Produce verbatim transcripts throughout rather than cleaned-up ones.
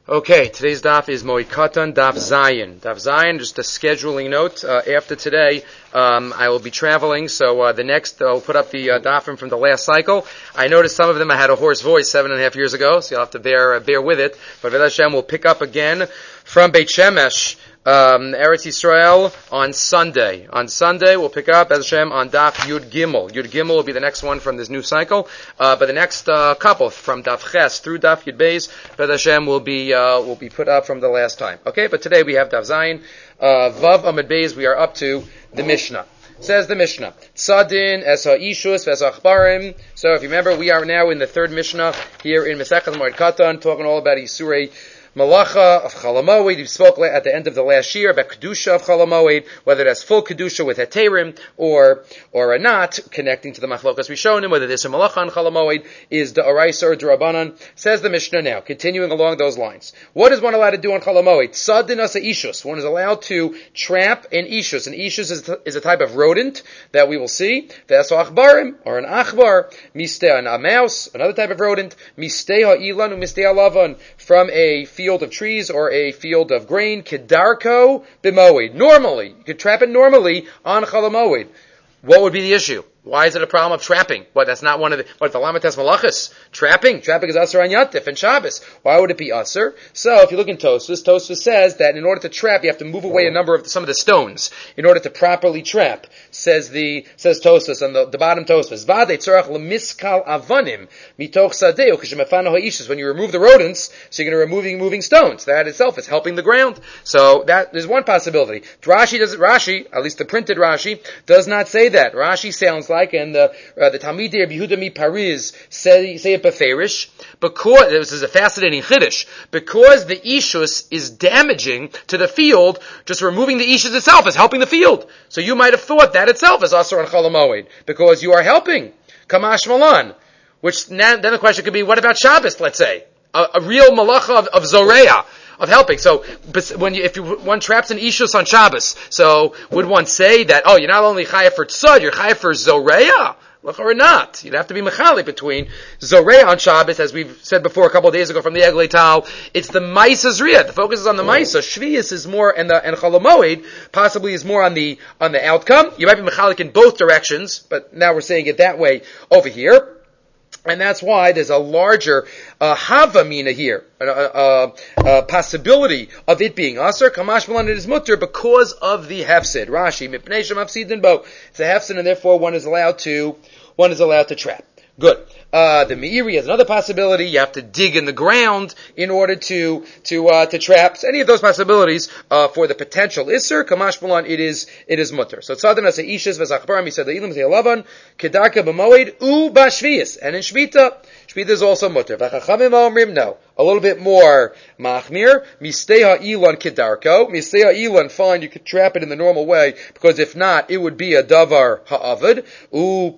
Okay, today's daf is Moed Katan, Daf Zayin. Daf Zayin, just a scheduling note. Uh, after today, um, I will be traveling, so uh, the next, I'll put up the uh, dafim from the last cycle. I noticed some of them I had a hoarse voice seven and a half years ago, so you'll have to bear uh, bear with it. But V'ez Hashem will pick up again from Beit Shemesh, um, Eretz Yisrael, on Sunday. On Sunday, we'll pick up, V'ez Hashem, on Daf Yud Gimel. Yud Gimel will be the next one from this new cycle. Uh, but the next uh, couple, from Daf Ches through Daf Yud Beis, V'ez Hashem will be uh, will be put up from the last time. Okay, but today we have Daf Zayin, uh, Vav Amud Beis. We are up to the Mishnah. Says the Mishnah, Tzadin es ha'ishus v'es ha'achbarim. So if you remember, we are now in the third Mishnah here in Masechet Moed Katan, talking all about Isurei Malacha of Chalamoid. We spoke at the end of the last year about Kedusha of Chalamoid, whether that's full Kedusha with Heterim or or a not, connecting to the Machlokas Rishonim, whether there's a Malacha on Chalamoid is the Oraisa or D'Rabbanan. Says the Mishnah now, continuing along those lines. What is one allowed to do on Chalamoid? Tzadin asa ishus. One is allowed to trap an ishus. An ishus is, is a type of rodent that we will see. Ve'aso achbarim, or an achbar. Misteh, a mouse, another type of rodent. Misteh ha'ilan u'misteh ha'lavan. From a field of trees or a field of grain, kedarko b'moed. Normally, you could trap it normally on Chalamoid. What would be the issue? Why is it a problem of trapping? What, that's not one of the, what, the Lamates Malachas? Trapping? Trapping is Asur on Yantif and Shabbos. Why would it be Asur? So, if you look in Tosfos, Tosfos says that in order to trap, you have to move away a number of, some of the stones, in order to properly trap. Says the, says Tosfos, on the, the bottom Tosfos, Vade tzorach lemiskal avanim, mitoch sadeo, kishemefano ha'ishus. When you remove the rodents, so you're going to remove moving stones. That itself is helping the ground. So, that is one possibility. Rashi does it, Rashi, at least the printed Rashi, does not say that. Rashi sounds like, and the uh, the Talmidei of Yehuda mi Paris say say it beferish, because this is a fascinating chiddush, because the ishus is damaging to the field. Just removing the ishus itself is helping the field. So you might have thought that itself is asur on Chalamoid because you are helping kamash malan. Which now, then the question could be, what about Shabbos? Let's say a, a real malacha of, of zoreya. Of helping. So, when you, if you, one traps an ishus on Shabbos, so would one say that, oh, you're not only chayav for tzad, you're chayav for zoreya? Or not. You'd have to be mechalik between zoreya on Shabbos, as we've said before a couple of days ago from the Eglei Tal. It's the Maisa Zriya. The focus is on the Maisa. Shvius is more, and the, and Chalamoid possibly is more on the, on the outcome. You might be mechalik in both directions, but now we're saying it that way over here. And that's why there's a larger uh, havamina here, a, a, a possibility of it being aser. Kamash malan, it is mutter because of the hefsid. Rashi mipnei shemafsidin bo. It's a hefsid, and therefore one is allowed to one is allowed to trap. Good. Uh, the Meiri has another possibility. You have to dig in the ground in order to, to, uh, to trap. So any of those possibilities, uh, for the potential Isser, Kamash Malan, it is, it is mutter. So Tzadin as Ishis v'Zachbarim, he said, the Ilim Zeyalavan, Kedarka b'moed, u b'Shvius. And in Shvita, Shvita is also mutter. V'Chachamim omrim, no. A little bit more machmir. Mistei ha'ilon kedarko. Mistei ha'ilon, fine, you could trap it in the normal way, because if not, it would be a davar ha'avad. U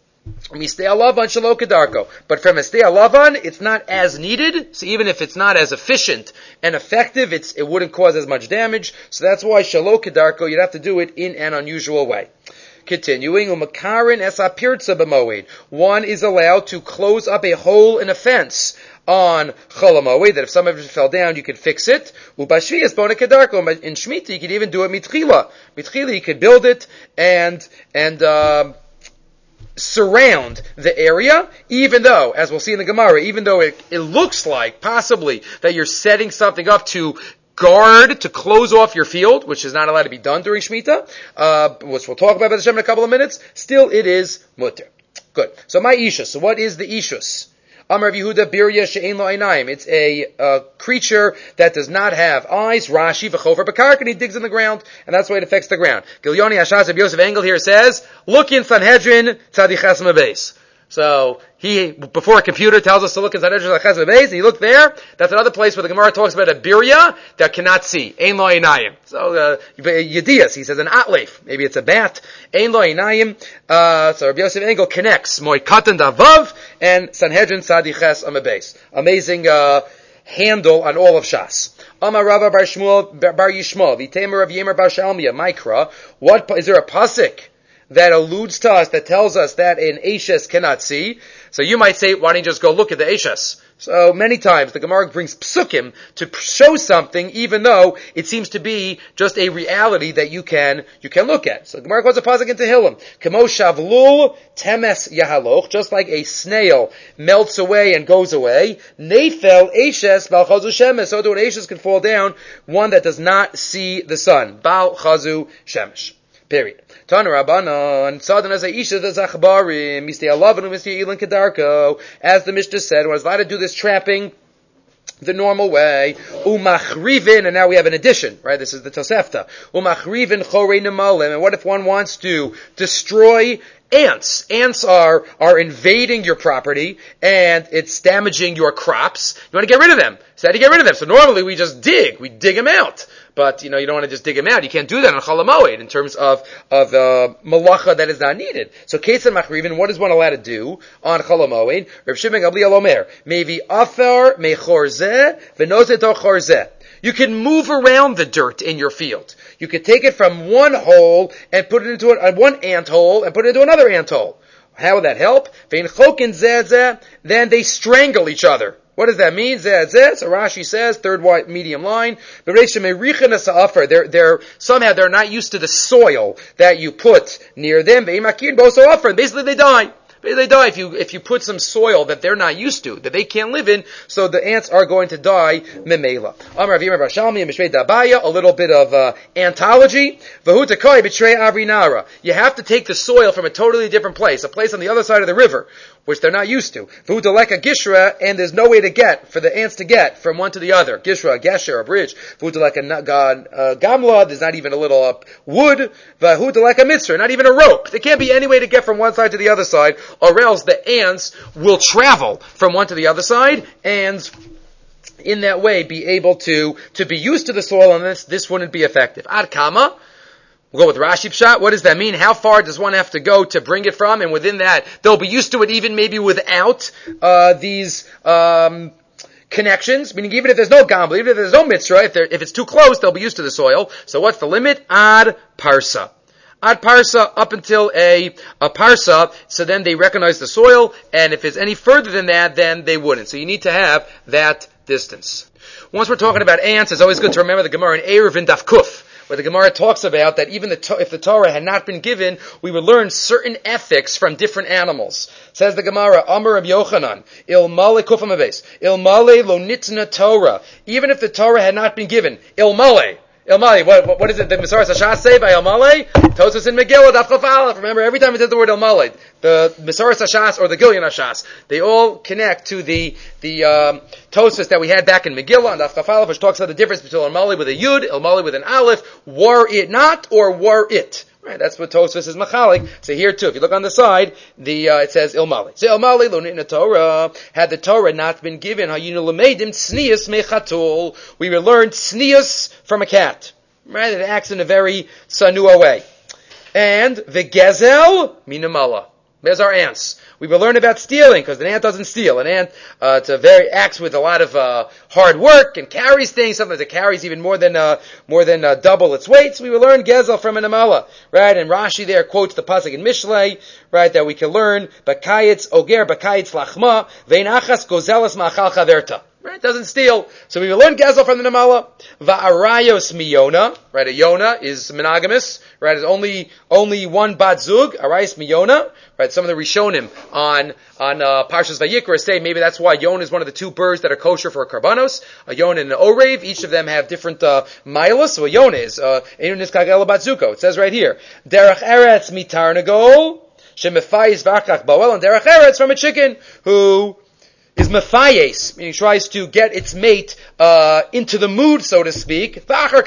Mistei alavan shelo kedarko. But from Mistei alavan, it's not as needed. So even if it's not as efficient and effective, it's, it wouldn't cause as much damage. So that's why shelo kedarko, you'd have to do it in an unusual way. Continuing, umakarin es hapirtza b'moed. One is allowed to close up a hole in a fence on Chalamoid, that if some of it fell down, you could fix it. Ubashvias bona kedarko. In Shemitah, you could even do it mitchila. Mitchila, you could build it and, and, um, surround the area, even though, as we'll see in the Gemara, even though it, it looks like possibly that you're setting something up to guard, to close off your field, which is not allowed to be done during Shemitah, uh, which we'll talk about by the Shem in a couple of minutes, still it is mutter. Good. So my ishus. So what is the ishus? Amar Rav Yehuda birya she'ein lo einayim. It's a uh, creature that does not have eyes. Rashi v'chover b'karka, and he digs in the ground, and that's why it affects the ground. Gilyoni Hashaz Rabbi Yosef Engel here says, look in Sanhedrin Tzadi Ches Beis. So he, before a computer tells us to look in Sanhedrin Tzadi Ches Beis, and he looked there. That's another place where the Gemara talks about a birya that cannot see. Ein lo einayim. So uh, Yedias, he says an atlef. Maybe it's a bat. Ein lo einayim. Uh, so Rabbi Yosef Engel connects Moed Katan Davav and Sanhedrin Tzadi Ches Beis. Amazing uh, handle on all of Shas. Amar Rava Bar Shmuel Bar Yishmael, V'Temer Rav Yemer Bar Shalmia, Mikra. What is there a pasuk that alludes to us, that tells us that an Ashes cannot see? So you might say, why don't you just go look at the Ashes? So many times the Gemara brings psukim to show something, even though it seems to be just a reality that you can you can look at. So the Gemara quotes a pasuk in Tehillim, Kemo shavlul temes yahaloch, just like a snail melts away and goes away. Neifel eshes bal chazu shemesh, so do an eshes can fall down, one that does not see the sun. Bal chazu shemesh. Period. Tana Rabbanan, Sadan as Aisha the Zachbarim, Misti Alavanu, Misti Elin Kedarko. As the Mishnah said, was allowed to do this trapping the normal way. Umachrivin, and now we have an addition, right? This is the Tosefta. Umachrivin chorei nemalim. And what if one wants to destroy ants? Ants are, are invading your property, and it's damaging your crops. You want to get rid of them. So how do you get rid of them? So normally we just dig. We dig them out. But, you know, you don't want to just dig them out. You can't do that on Chol HaMoed in terms of, of, uh, malacha that is not needed. So, Ketzad Machrivin, what is one allowed to do on Chol HaMoed? Rav Shimon Gamliel Omer, Mevi Afar Mechor Zeh, V'nozeh to Chor Zeh. You can move around the dirt in your field. You can take it from one hole and put it into a, uh, one ant hole and put it into another ant hole. How would that help? Vein Chokin Zeh Zeh, then they strangle each other. What does that mean? Zeh zeh. So Rashi says, third white medium line, they're, they're, somehow they're not used to the soil that you put near them. Basically they die. They die if you, if you put some soil that they're not used to, that they can't live in, so the ants are going to die, memela. Amar Avim Bar Shalmi and Mishrei Dabaya, a little bit of, uh, antology. Vahutakai B'trei Avrinara. You have to take the soil from a totally different place, a place on the other side of the river, which they're not used to. Vahudaleka Gishra, and there's no way to get, for the ants to get from one to the other. Gishra, a gesher, a bridge. Vahudaleka uh, Gamla, there's not even a little uh, wood. Vahudaleka Mitzra, not even a rope. There can't be any way to get from one side to the other side, or else the ants will travel from one to the other side, and in that way be able to, to be used to the soil, and this, this wouldn't be effective. Ad Kama, we'll go with Rashi Pshat. What does that mean? How far does one have to go to bring it from? And within that, they'll be used to it even maybe without, uh, these, um, connections, meaning even if there's no gambler, even if there's no mitzvah, if, if it's too close, they'll be used to the soil. So what's the limit? Ad Parsa. Ad parsa, up until a, a parsa, so then they recognize the soil, and if it's any further than that, then they wouldn't. So you need to have that distance. Once we're talking about ants, it's always good to remember the Gemara in Eruvin Daf Kuf, where the Gemara talks about that even the, if the Torah had not been given, we would learn certain ethics from different animals. Says the Gemara, Amar Reb Yochanan, Il Male Kufam Aves, Il Male Lo Nitna Torah. Even if the Torah had not been given, Il Male, Il Male, what, what is it? The Mesoras Hashas say by Il Male? Tosfos in Megillah, Daf Chaf Aleph. Remember, every time it says the word Il Male, the Mesoras Hashas or the Gilyon Hashas, they all connect to the the um, Tosfos that we had back in Megillah and Daf Chaf Aleph, which talks about the difference between Il Male with a Yud, Il Male with an Aleph, were it not or were it. Right, that's what Tosfos is machalik. So here too, if you look on the side, the uh, it says Il Male. So Il Male lo nitna Torah. Had the Torah not been given, hayinu lemeidim tznius mechatul. We would learn tznius from a cat. Right, it acts in a very sanua way. And the gezel minamala. There's our ants. We will learn about stealing, because an ant doesn't steal. An ant, uh, it's a very, acts with a lot of, uh, hard work and carries things. Sometimes it carries even more than, uh, more than, uh, double its weight. So we will learn gezel from an amala. Right? And Rashi there quotes the pasuk in Mishlei, right, that we can learn, bakayitz oger, bakayitz lachma, ve'inachas gozelas ma'achal chaverta. Right? Doesn't steal. So we will learn gezel from the Namala. Va'arayos miyona. Right? A yona is monogamous. Right? It's only, only one bat zug. Arayos miyona. Right? Some of the Rishonim on, on, uh, Parshas Vayikra say maybe that's why yona is one of the two birds that are kosher for a karbanos. A yona and an orev. Each of them have different, uh, milas. So a yona is, uh, Einu niskag ela bat zuko. It says right here. Derech eretz mitarnagol. Shemefayis v'achach boel. And derech eretz from a chicken who is mefayes, meaning tries to get its mate uh into the mood, so to speak.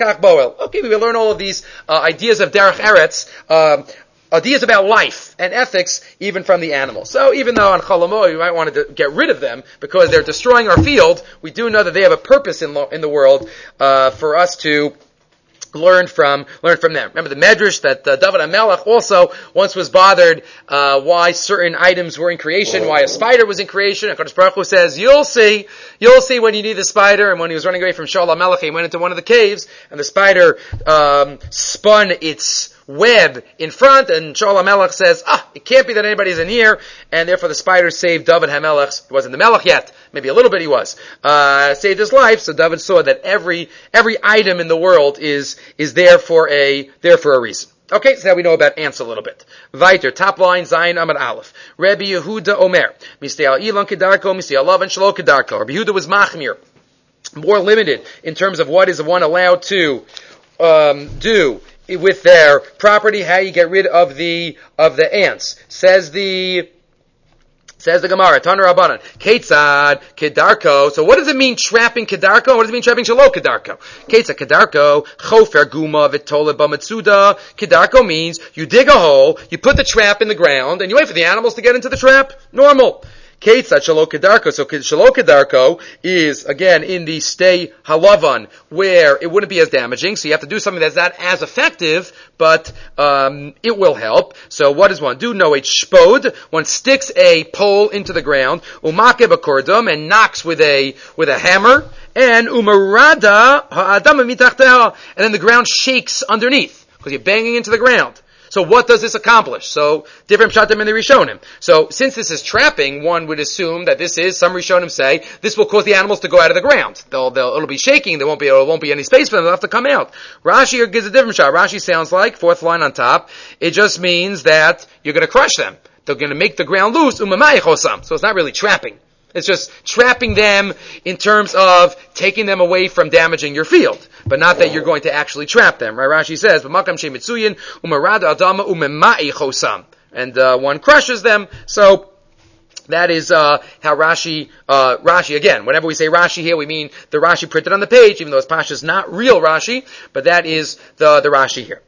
Okay, we will learn all of these uh, ideas of derech eretz, uh, ideas about life and ethics, even from the animals. So even though on Chol HaMoed we might want to get rid of them because they're destroying our field, we do know that they have a purpose in, lo- in the world uh for us to learn from, learn from them. Remember the Medrash that uh, David HaMelech also once was bothered, uh, why certain items were in creation, why a spider was in creation. And HaKadosh Baruch Hu says, you'll see, you'll see when you need the spider. And when he was running away from Shaul HaMelech, he went into one of the caves, and the spider, um, spun its web in front, and Shaul HaMelech says, ah, it can't be that anybody's in here, and therefore the spider saved David HaMelech. He wasn't the Melech yet. Maybe a little bit he was. Uh, saved his life, so David saw that every, every item in the world is, is there for a, there for a reason. Okay, so now we know about ants a little bit. Weiter, top line, Zayin Amar Aleph. Rabbi Yehuda Omer, Mistei al Ilan Kedarko, Mistei al Lavan Shelo Kedarko. Rabbi Yehuda was machmir, more limited in terms of what is one allowed to um, do with their property, how you get rid of the of the ants. Says the Says the Gemara, Taner Rabbanan, Ketzad, Kedarko. So what does it mean trapping Kedarko? What does it mean trapping Shelo Kedarko? Ketzad, Kedarko, Chofer, Guma, Vitola, Bamatsuda. Kedarko means you dig a hole, you put the trap in the ground, and you wait for the animals to get into the trap. Normal. Ketzad Shelo Kedarko. So Shelo Kedarko is, again, in the stay halavan, where it wouldn't be as damaging, so you have to do something that's not as effective, but um, it will help. So what does one do? No, it's shpod. One sticks a pole into the ground, umake b'kordum, and knocks with a with a hammer, and umarada ha'adam mitachteha, and then the ground shakes underneath, because you're banging into the ground. So what does this accomplish? So, different pshatim in the Rishonim. So, since this is trapping, one would assume that this is, some Rishonim say, this will cause the animals to go out of the ground. They'll, they'll, it'll be shaking, there won't be, there won't be any space for them, they'll have to come out. Rashi gives a different shot. Rashi sounds like, fourth line on top, it just means that you're gonna crush them. They're gonna make the ground loose, umamai chosam. So it's not really trapping. It's just trapping them in terms of taking them away from damaging your field, but not that you're going to actually trap them. Right? Rashi says, "B'makam shemitzuyin umarada adama umemai chosam," and uh, one crushes them. So that is uh, how Rashi, uh, Rashi, again, whenever we say Rashi here, we mean the Rashi printed on the page, even though it's Pasha's not real Rashi, but that is the, the Rashi here.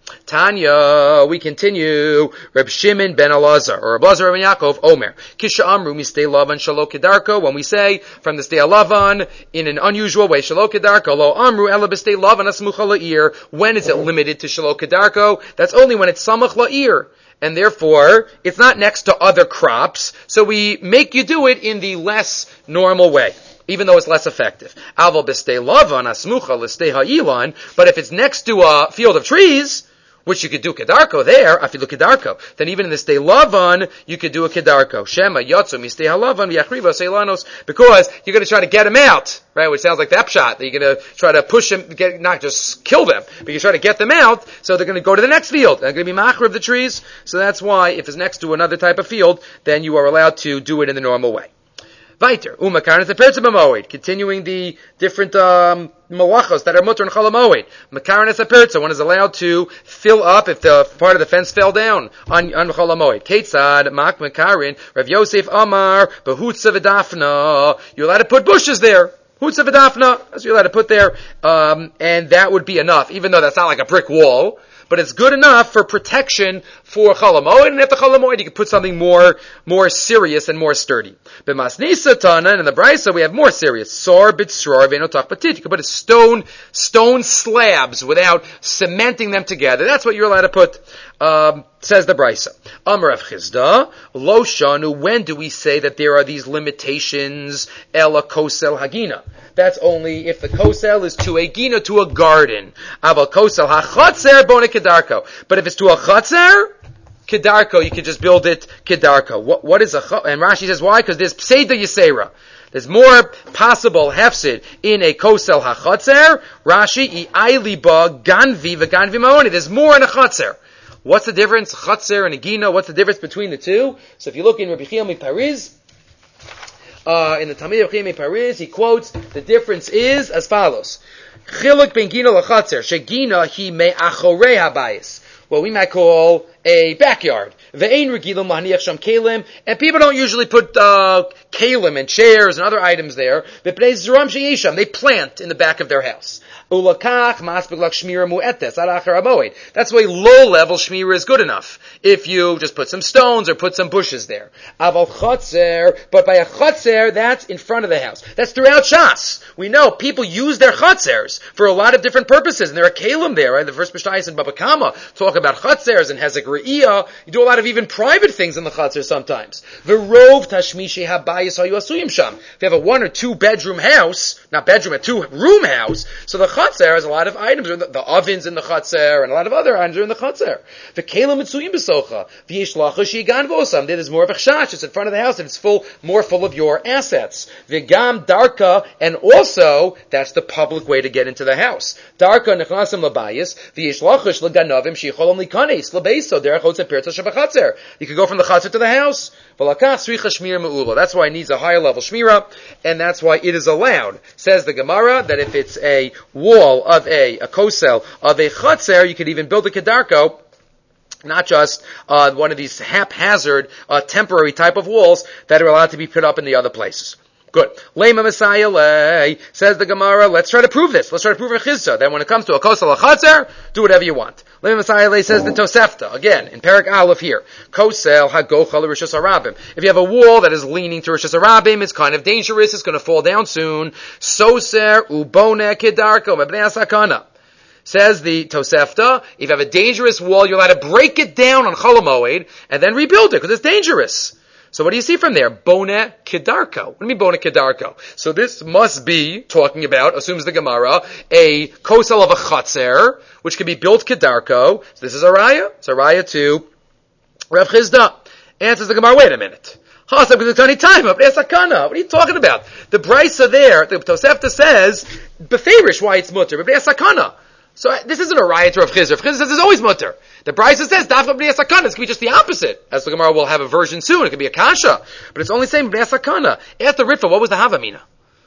Tanya, we continue. Reb Shimon ben Elazar, or Reb Elazar ben Yaakov, Omer. Kisha Amru mistei Lavan shalo kedarko, when we say from the stay Lavan, in an unusual way, shalo kedarko, lo Amru ela b'stei Lavan asmucha la'ir. When is it limited to shalo kedarko? That's only when it's samach la'ir. And therefore, it's not next to other crops, so we make you do it in the less normal way, even though it's less effective. Aval b'stei lavan asmucha l'stei ha'ilan, but if it's next to a field of trees, which you could do kedarko there, afilu kedarko, then even in the stay lavan, you could do a kedarko. Shema yotzu mistei halavan v'yachriva seilanos, because you're going to try to get them out, right? Which sounds like that pshat, that you're going to try to push them, get, not just kill them, but you try to get them out, so they're going to go to the next field. They're going to be machar of the trees, so that's why, if it's next to another type of field, then you are allowed to do it in the normal way. Weiter, umakarnas apertza b'moed, continuing the different um, malachos that are mutter and chalamoed. Makarnas apertza, one is allowed to fill up if the part of the fence fell down on on chalamoed. Ketzad mak makarin, Rav Yosef Amar behutza v'dafna. You're allowed to put bushes there. Hutza v'dafna, that's what you're allowed to put there, um, and that would be enough, even though that's not like a brick wall. But it's good enough for protection for chalamoid, and after chalamoid you can put something more, more serious and more sturdy. B'masnisa tana, and in the brisa we have more serious. Sor b'tzror v'enotach batit. You can put a stone, stone slabs without cementing them together. That's what you're allowed to put, um, says the brisa. Amar Rav Chizda, lo shanu, when do we say that there are these limitations? Ela kosel hagina. That's only if the kosel is to a gina, to a garden. Aval kosel hachatzer bona kedarko. But if it's to a chatzer, kedarko, you can just build it kedarko. What, what is a chatzer? And Rashi says why? Because there's pseida yisera. There's more possible hefsid in a kosel hachatzer. Rashi, i'ayli ba ganvi v'ganvi ma'oni. There's more in a chatzer. What's the difference? Chatzer and a gina, what's the difference between the two? So if you look in Rabbi Chiel Pariz, Uh, in the Talmid of Chimei Paris, he quotes, the difference is as follows. Chiluk ben gina lachatzer, shegina hi me'achorei habayis. What we might call a backyard. Ve'ein regilim lahaniach sham kalim, and people don't usually put, uh, kalim and chairs and other items there. V'pnei zeram she'yesham, they plant in the back of their house. Ulakach maspik lak shmira mu'etes ad achar hamoed. That's why low-level shmira is good enough. If you just put some stones or put some bushes there. Aval chatzer, but by a chatzer, that's in front of the house. That's throughout Shas. We know people use their chatzers for a lot of different purposes, and there are kalim there, right? The first Mishnayos in Baba Kama talk about chatzers and Hezek re'iyah. You do a lot of even private things in the chatzar sometimes. V'rov tashmishi habayis hayu asuyim sham. If you have a one or two bedroom house, not bedroom, a two room house, so the chatzar has a lot of items, the, the ovens in the chatzar, and a lot of other items are in the chatzar. V'kelim mitzuyim b'socha. V'yesh lacha shigan v'osam. There's more of a chash. It's in front of the house, and it's full, more full of your assets. V'gam darka, and also, that's the public way to get into the house. Darka nechnasim labayis, v'yesh lachash l'ganavim shicholom likanes, l'beiso, derech hotz and pirtza shabachatzer. You could go from the chatzar to the house. V'lakach sricha shmir me'ula. That's why it needs a higher level shmira, and that's why it is allowed. Says the Gemara that if it's a wall of a, a kosel of a chatzar, you could even build a kedarko, not just uh, one of these haphazard, uh, temporary type of walls that are allowed to be put up in the other places. Good. Lema Messiah lay, says the Gemara, let's try to prove this. Let's try to prove a chizza. Then when it comes to a kosel, a chatzar, do whatever you want. Lema Messiah lay, says the Tosefta, again, in Perek Aleph here. Kosel hagochal rishus harabim. If you have a wall that is leaning to rishus harabim, it's kind of dangerous, it's going to fall down soon. Soser ubone kedarko mebnei asakana. Says the Tosefta, if you have a dangerous wall, you're allowed to break it down on Chol HaMoed and then rebuild it, because it's dangerous. So what do you see from there? Bone kedarko. What do you mean bone kedarko? So this must be talking about, assumes the Gemara, a kosel of a chatzer, which can be built kedarko. So this is a raya. It's a raya to Rav Chizda. Answers the Gemara, wait a minute. What are you talking about? The brisa there, the Tosefta says, beferish why it's mutter, but sakana. So this isn't a riot to Rav Chizda. Rav Chizda says it's always mutter. The Brisa says dafka b'nei sakana. This could be just the opposite. As the Gemara will have a version soon. It could be a kasha, but it's only saying b'nei sakana. After Ritva, what was the havamina?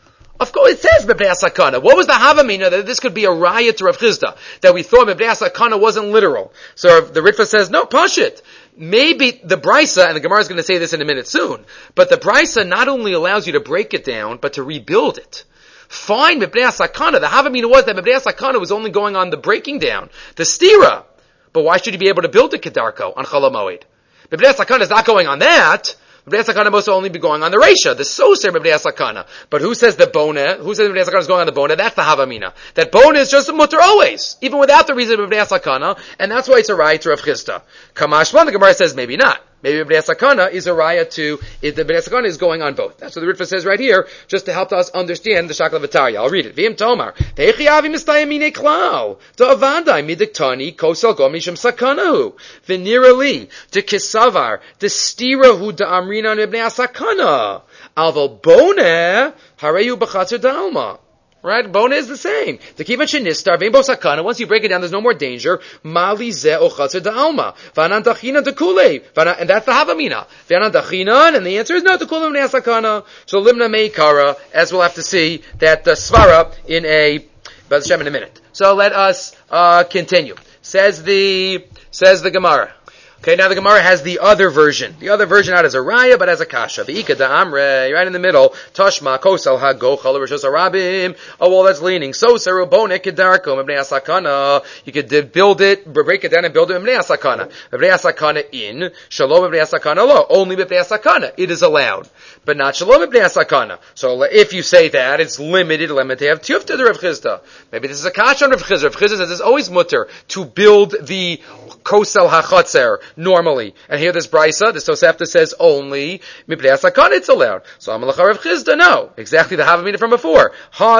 Of course, it says b'nei sakana. What was the havamina that this could be a riot to Rav Chizda? That we thought b'nei sakana wasn't literal. So the Ritva says no, pashit. Maybe the Brisa, and the Gemara is going to say this in a minute soon, but the Brisa not only allows you to break it down, but to rebuild it. Fine, Mibnei Sakana. The Havamina was that Mibnei Sakana was only going on the breaking down, the stira. But why should you be able to build a kedarko on Chol HaMoed? Mibnei Sakana is not going on that. Mibnei Sakana must only be going on the Reisha, the Soser Mibnei Sakana. But who says the Bona? Who says Mibnei Sakana is going on the Bona? That's the Havamina. That Bona is just a mutter always, even without the reason of Mibnei Sakana, and that's why it's a right to Rav Chizda. Kamashman, the Gemara says maybe not. Maybe B'nei Sakana is a raya to, if the B'nei Sakana is going on both. That's what the Ritva says right here, just to help us understand the Shakla V'Tarya. I'll read it. V'im Tomar. Te'echi avi mistayamine klal. Ta'avandai midiktani kosel go misham sakanahu. V'nira li. Te'kisavar. Te'stirahu da'amrina B'nei Sakana. Alvo bone hareyu b'chatzir da'alma. Right? Bona is the same. To keep it shenistar, vein bo sakana, once you break it down, there's no more danger. Mali ze o chatzir da'alma. V'anan dachina tekulei. And that's the havamina. V'anan dachina, and the answer is no, tekulei v'nei sakana. So limna meikara, as we'll have to see, that the svara in a, B'ez Hashem in a minute. So let us, uh, continue. Says the, says the Gemara. Okay, now the Gemara has the other version. The other version not as a raya, but as a kasha. The ika da'amre, right in the middle. Tashma kosel hagochal rishos harabim. A wall that's leaning. So serubone kedarko mebnei asakana. You could build it, break it down and build it mebnei asakana. Mebnei asakana in, shalom mebnei asakana lo. Only mebnei asakana. It is allowed. But not shalom mebnei asakana. So if you say that, it's limited, limited. Have tiyufta to Rav Chizda. Maybe this is a kasha on Rav Chizda. Rav Chizda says it's always mutter to build the kosel hachatzer normally. And here this brisa, this Tosefta says only mibnei asakana it's allowed. So Amalacha Rav Chizda, no. Exactly the havamina from before.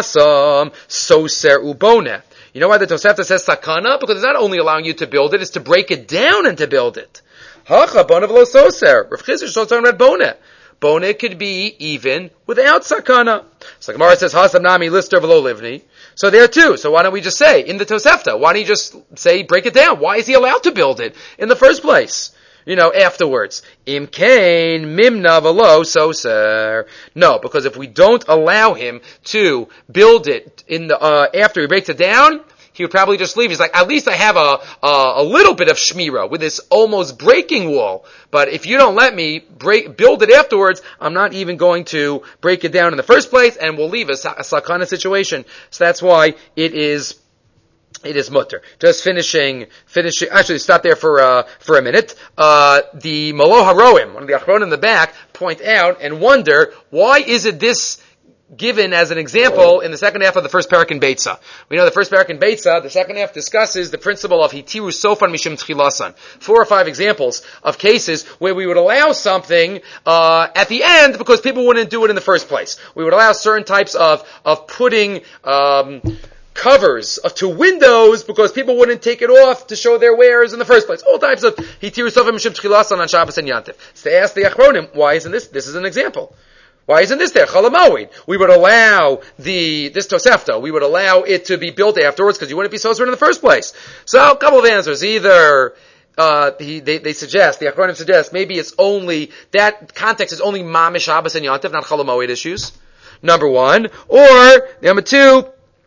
Hasam soser ubone. You know why the Tosefta says sakana? Because it's not only allowing you to build it, it's to break it down and to build it. Hacha bonav lo soser. Rav Chizda is talking about bone. Bone could be even without sakana. So Gemara says hasam nami lister v'lo livni. So there too. So why don't we just say, in the Tosefta, why don't you just say, break it down? Why is he allowed to build it in the first place? You know, afterwards. Im kain mimna v'lo soser. No, because if we don't allow him to build it in the, uh, after he breaks it down, he would probably just leave. He's like, at least I have a, a, a little bit of shmira with this almost breaking wall. But if you don't let me break, build it afterwards, I'm not even going to break it down in the first place, and we'll leave a, a sakana situation. So that's why it is, it is mutter. Just finishing, finishing, actually stop there for, uh, for a minute. Uh, the Malo Haroim, one of the Achron in the back, point out and wonder, why is it this given as an example in the second half of the first parak in Beitza. We know the first parak in Beitza, the second half discusses the principle of hitiru sofan mishum tchilasan. Four or five examples of cases where we would allow something uh, at the end because people wouldn't do it in the first place. We would allow certain types of of putting um, covers to windows because people wouldn't take it off to show their wares in the first place. All types of hitiru sofan mishum tchilasan on Shabbos and Yantiv. So they ask the Achronim, why isn't this? This is an example. Why isn't this there? Chalamoid. We would allow the, this Tosefta, we would allow it to be built afterwards because you wouldn't be supposed to in the first place. So, a couple of answers. Either, uh, he, they, they suggest, the Achronim suggest, maybe it's only, that context is only Mamish Shabbos and Yantiv, not Chalamoid issues. Number one. Or, number two,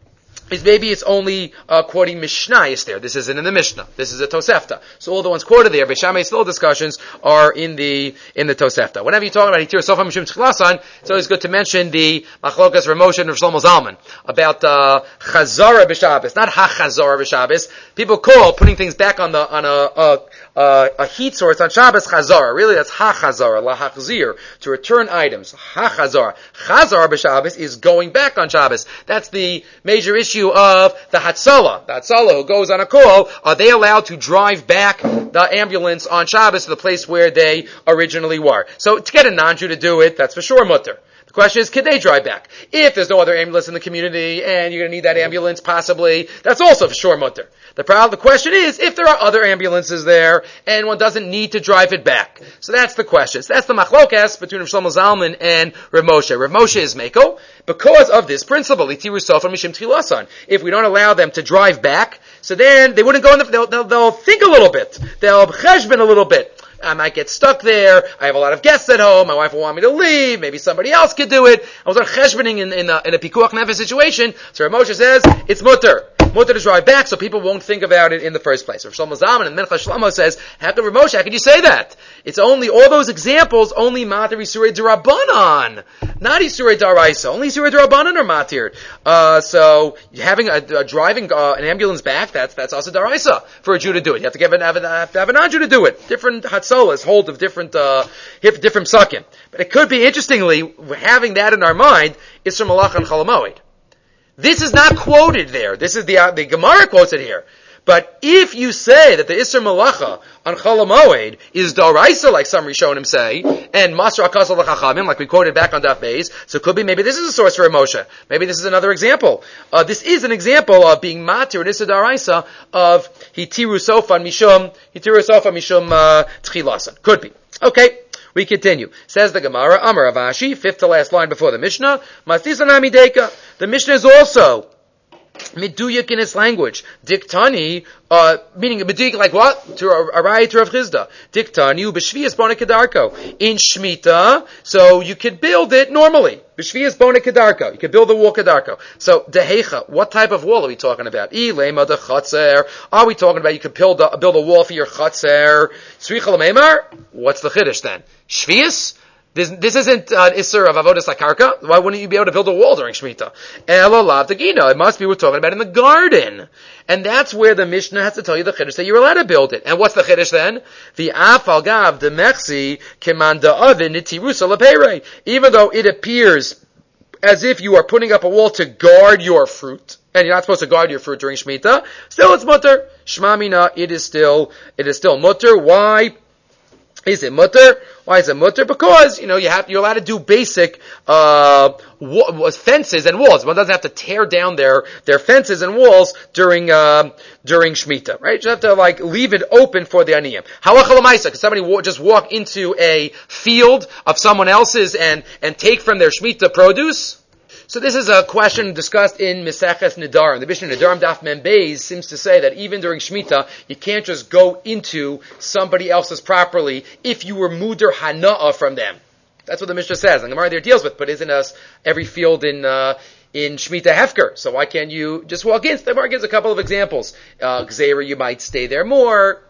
is maybe it's only uh, quoting Mishnayos there. This isn't in the Mishnah. This is a Tosefta. So all the ones quoted there, Beis Shammai still discussions are in the in the Tosefta. Whenever you talk about Hitir Sofa Mishum Tchilasan, it's always good to mention the Machlokas Ramosha and Shlomo Zalman about uh, Chazara b'Shabbos, not Ha Chazara b'Shabbos. People call putting things back on the on a a, a, a heat source on Shabbos Chazara. Really, that's Ha Chazara, La Hachzir, to return items. Ha Chazara. Chazara b'Shabbos is going back on Shabbos. That's the major issue of the Hatzalah. The Hatzalah who goes on a call, are they allowed to drive back the ambulance on Shabbos to the place where they originally were? So to get a non-Jew to do it, that's for sure mutter. The question is, can they drive back? If there's no other ambulance in the community and you're going to need that ambulance possibly, that's also for sure mutter. The problem, the question is, if there are other ambulances there and one doesn't need to drive it back. So that's the question. So that's the machlokas between Rav Shlomo Zalman and Rav Moshe. Rav Moshe is Meko because of this principle. Itiru sofa mishim tchilasan. If we don't allow them to drive back, so then they wouldn't go in the, they'll, they'll, they'll think a little bit. They'll cheshbon a little bit. I might get stuck there. I have a lot of guests at home. My wife will want me to leave. Maybe somebody else could do it. I was on cheshboning in, in a, in a pikuach nefesh situation. So Rav Moshe says, it's mutter. Mutter to drive back so people won't think about it in the first place. Rav Shlomo Zalman and Mincha Shlomo says, how could Rav Moshe, how could you say that? It's only, all those examples, only matir Isurei D'Rabbanan. Not Isurei D'Oraisa. Only Isurei D'Rabbanan are matir. Uh, so, having a, a driving, uh, an ambulance back, that's, that's also D'Oraisa for a Jew to do it. You have to give an, have, have to have a non-Jew to do it. Different Hatzalas hold of different, uh, different psukim. But it could be, interestingly, having that in our mind, is from Malach and Chalamoid. This is not quoted there. This is the, uh, the Gemara quotes it here. But if you say that the Isser Malacha on Chol HaMoed is D'Oraisa, like some Rishonim say, and Masra Akasal L'Chachamim, like we quoted back on Daf Beis, so it could be maybe this is a source for a Moshe. Maybe this is another example. Uh, this is an example of being Matir and Isser D'Oraisa of Hitiru Sofan Mishum, Hitiru Sofan Mishum uh, Tchilasan. Could be. Okay. We continue. Says the Gemara, Amar Avashi, fifth to last line before the Mishnah, Matisan Amideka. The Mishnah is also Miduyik in its language. Diktani, uh, meaning Miduyik like what? To a Arayah to Rav Chizda. Diktani, B'Shvias Bona Kedarko. In Shemitah, so you could build it normally. B'Shvias Bona Kedarko. You could build the wall Kedarko. So, Dehecha, what type of wall are we talking about? Ilema de Chatzer. Are we talking about you could build a, build a wall for your Chatzer? Tzricha L'Meimar? What's the Chiddush then? Shvias? This, this isn't an uh, Isser of Avodas HaKarka. Why wouldn't you be able to build a wall during Shemitah? Elo Lav Tegina. It must be we're talking about in the garden. And that's where the Mishnah has to tell you the Chiddush that you're allowed to build it. And what's the Chiddush then? The Afal Gav de Mechsi Keman Da'avin Nitirusa Lepeirei. Even though it appears as if you are putting up a wall to guard your fruit, and you're not supposed to guard your fruit during Shemitah, still it's mutter. Shma Mina, it is still, it is still mutter. Why is it mutter? Why is it mutter? Because, you know, you have, you're allowed to do basic, uh, wa- fences and walls. One doesn't have to tear down their, their fences and walls during, um, during Shemitah, right? You just have to, like, leave it open for the aniyim. Halachah could somebody wa- just walk into a field of someone else's and, and take from their Shemitah produce? So this is a question discussed in Meseches Nedarim. The Mishnah Nedarim Daf Mem Beis seems to say that even during Shemitah, you can't just go into somebody else's property if you were muder hana'ah from them. That's what the Mishnah says. And Gemara there deals with, but isn't us every field in uh, in Shemitah Hefker? So why can't you just walk in? So the Gemara gives a couple of examples. Uh, Gzeira, you might stay there more.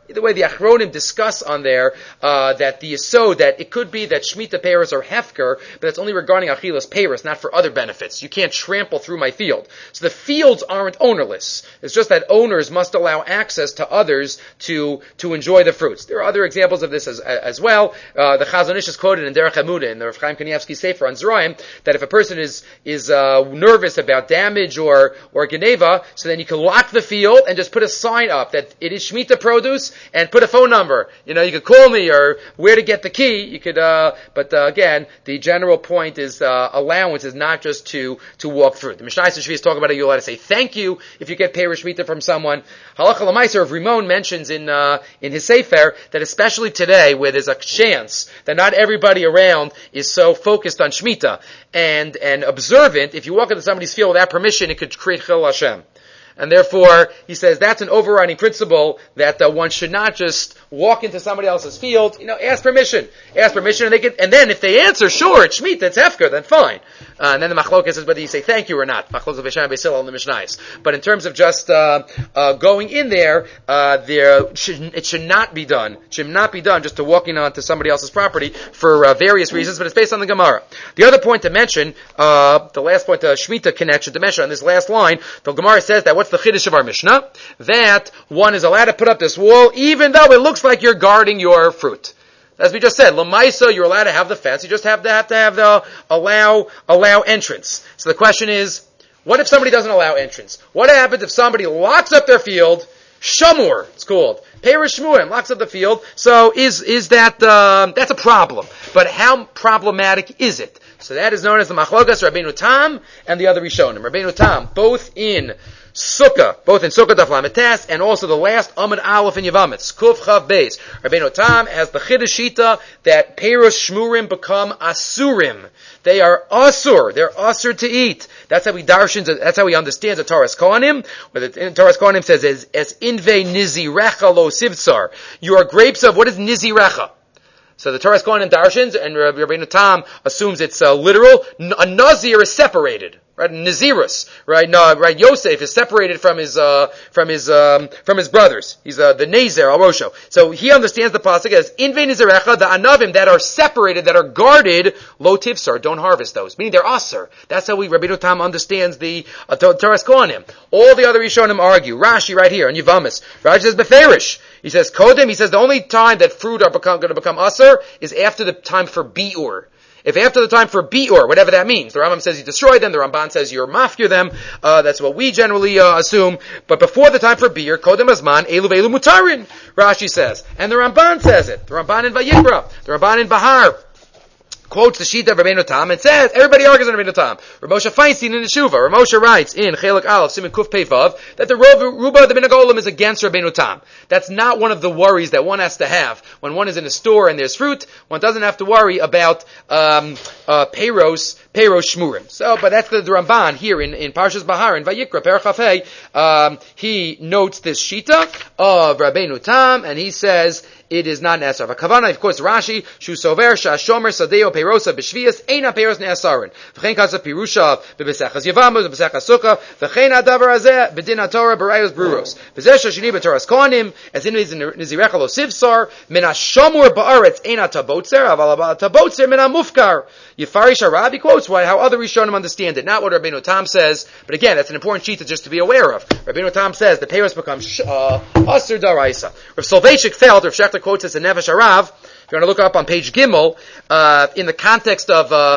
the way the Achronim discuss on there, uh, that the Yesod, that it could be that Shemitah Peiros are Hefker, but it's only regarding Achilas Peiros, not for other benefits. You can't trample through my field. So the fields aren't ownerless. It's just that owners must allow access to others to, to enjoy the fruits. There are other examples of this as, as well. Uh, the Chazon Ish is quoted in Derech Hamudah, in the Rav Chaim Kanievsky Sefer on Zerayim, that if a person is, is, uh, nervous about damage or, or Geneva, so then you can lock the field and just put a sign up that it is Shemitah produce, and put a phone number. You know, you could call me or where to get the key. You could, uh, but uh, again, the general point is uh, allowance is not just to to walk through. The Mishnah Shvi is talking about it. You're allowed to say thank you if you get Peiros Shemitah from someone. Halacha L'Maiser of Rimon mentions in uh, in his Sefer that especially today, where there's a chance that not everybody around is so focused on Shemitah and and observant, if you walk into somebody's field without permission, it could create Chil Hashem. And therefore, he says that's an overriding principle that uh, one should not just walk into somebody else's field. You know, ask permission, ask permission, and they can, and then if they answer, sure, it's Shemitah, it's Hefker, then fine. Uh, and then the Machlokas is whether you say thank you or not. Machlokas of Beishan Beisil in the Mishnayos. But in terms of just uh, uh, going in there, uh, there should, it should not be done. It should not be done just to walking onto somebody else's property for uh, various reasons. But it's based on the Gemara. The other point to mention, uh, the last point, the Shemitah connection to mention on this last line, the Gemara says that what's the Chiddush of our Mishnah? That one is allowed to put up this wall even though it looks like you're guarding your fruit. As we just said, L'Maisa, you're allowed to have the fence. You just have to have to have the allow allow entrance. So the question is, what if somebody doesn't allow entrance? What happens if somebody locks up their field? Shamur, it's called. Peiros Shmurim locks up the field. So is is that um, that's a problem? But how problematic is it? So that is known as the Machlokas Rabbeinu Tam and the other Rishonim. Rabbeinu Tam, both in Sukkah, both in Sukkah Daf Lamed Tes, and also the last Amud Aleph in Yavamitz, Kuf Chav Beis. Rabbeinu Tam has the Chiddush Shita that Peiros Shmurim become Asurim. They are Asur. They're Asur to eat. That's how we darshan. That's how we understand the Torah's Kohanim. Where the Torah's Kohanim says, as, as Inve Nizirecha Lo Sivtsar. You are grapes of, what is Nizirecha? So the Torah's Kohanim darshans, and Rabbeinu Tam assumes it's uh, literal. A Nazir is separated. Right, Nazirus, right? No, right. Yosef is separated from his uh, from his um, from his brothers. He's uh, the Nazer Al Rosho. So he understands the pasuk as Inve Nizarecha, the Anavim that are separated, that are guarded, Lo Tivsar, don't harvest those. Meaning they're Aser. That's how we Rabbeinu Tam understands the uh, Torah's Kohanim. All the other Rishonim argue. Rashi right here on Yevamos. Rashi says Beferish. He says Kodim. He says the only time that fruit are become, going to become Aser is after the time for Biur. If after the time for bi'ur, whatever that means, the Rambam says you destroy them, the Ramban says you're mafkir them, uh, that's what we generally uh, assume, but before the time for bi'ur, kodem azman, elu ve'elu mutarin, Rashi says. And the Ramban says it, the Ramban in Vayikra, the Ramban in Bahar, quotes the Shita of Rabbeinu Tam and says, everybody argues on Rabbeinu Tam. Rav Moshe Feinstein in the Shuva, Rav Moshe writes in Chelik Aleph, Siman Kuf Pei Vav, that the Ruba of the Minhag Olam is against Rabbeinu Tam. That's not one of the worries that one has to have. When one is in a store and there's fruit, one doesn't have to worry about um, uh, Peiros, Peiros Shmurim. So, but that's the, the Ramban here in, in Parshas Bahar, in Vayikra, Perach Chafei, um, he notes this Shita of Rabbeinu Tam, and he says, it is not Ne'asar. V'kavana, of course, Rashi, Shu Sover, Sha'ashomer, Sadeo, Peirosa, B'shvias, Eina Peiros Ne'asarin. V'chein Kasa Pirusha, B'besechas Yevamos, B'besechas Sukkah, V'chein Adavar Azeh, B'din HaTorah, B'rayos Bruros. V'zeh Shashini B'Torah's Kohanim, as in Nizirecha Lo Sivsar, Min HaShomur Ba'aretz, Eina Tabotzer, Aval Tabotzer, Min HaMufkar. Yefarish HaRabi quotes why, how other Rishonim understand it, not what Rabbeinu Tam says, but again, that's an important sheet to just to be aware of. Rabbeinu Tam says the Peiros become uh, Asur Daraisa. Rav Soloveitchik felt, Rav Shechter quotes this in Nefesh Harav, if you want to look up on page Gimel, uh, in the context of uh,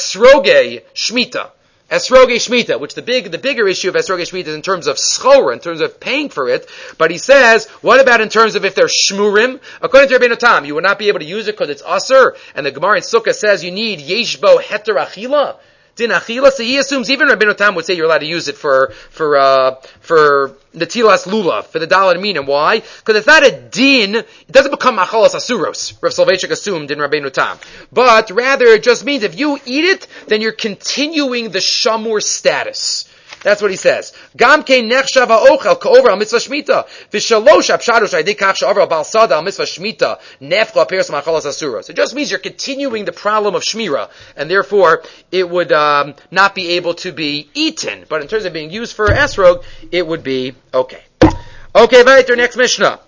Esroge Shmita. Esroge Shmita, which the big, the bigger issue of Esroge Shmita is in terms of schora, in terms of paying for it. But he says, what about in terms of if they're shmurim? According to Rabbeinu Tam, you would not be able to use it because it's asur, and the Gemara in Sukkah says you need yeshbo heter achila. Din achila, so he assumes even Rabbeinu Tam would say you're allowed to use it for, for, uh, for netilas lulav, for the dalad minim. Why? Because it's not a din, it doesn't become machalas asuros. Rav Soloveitchik assumed in Rabbeinu Tam. But rather it just means if you eat it, then you're continuing the shamur status. That's what he says. Gam kein nechshav ha'ochel ka'over al mitzvah shmita. V'shalosh apshadosh ha'idei kach she'over al bal sada al mitzvah shmita. Nefcha appears machalas asuros. It just means you're continuing the problem of shmira, and therefore it would um, not be able to be eaten. But in terms of being used for esrog, it would be okay. Okay, weiter, next Mishnah.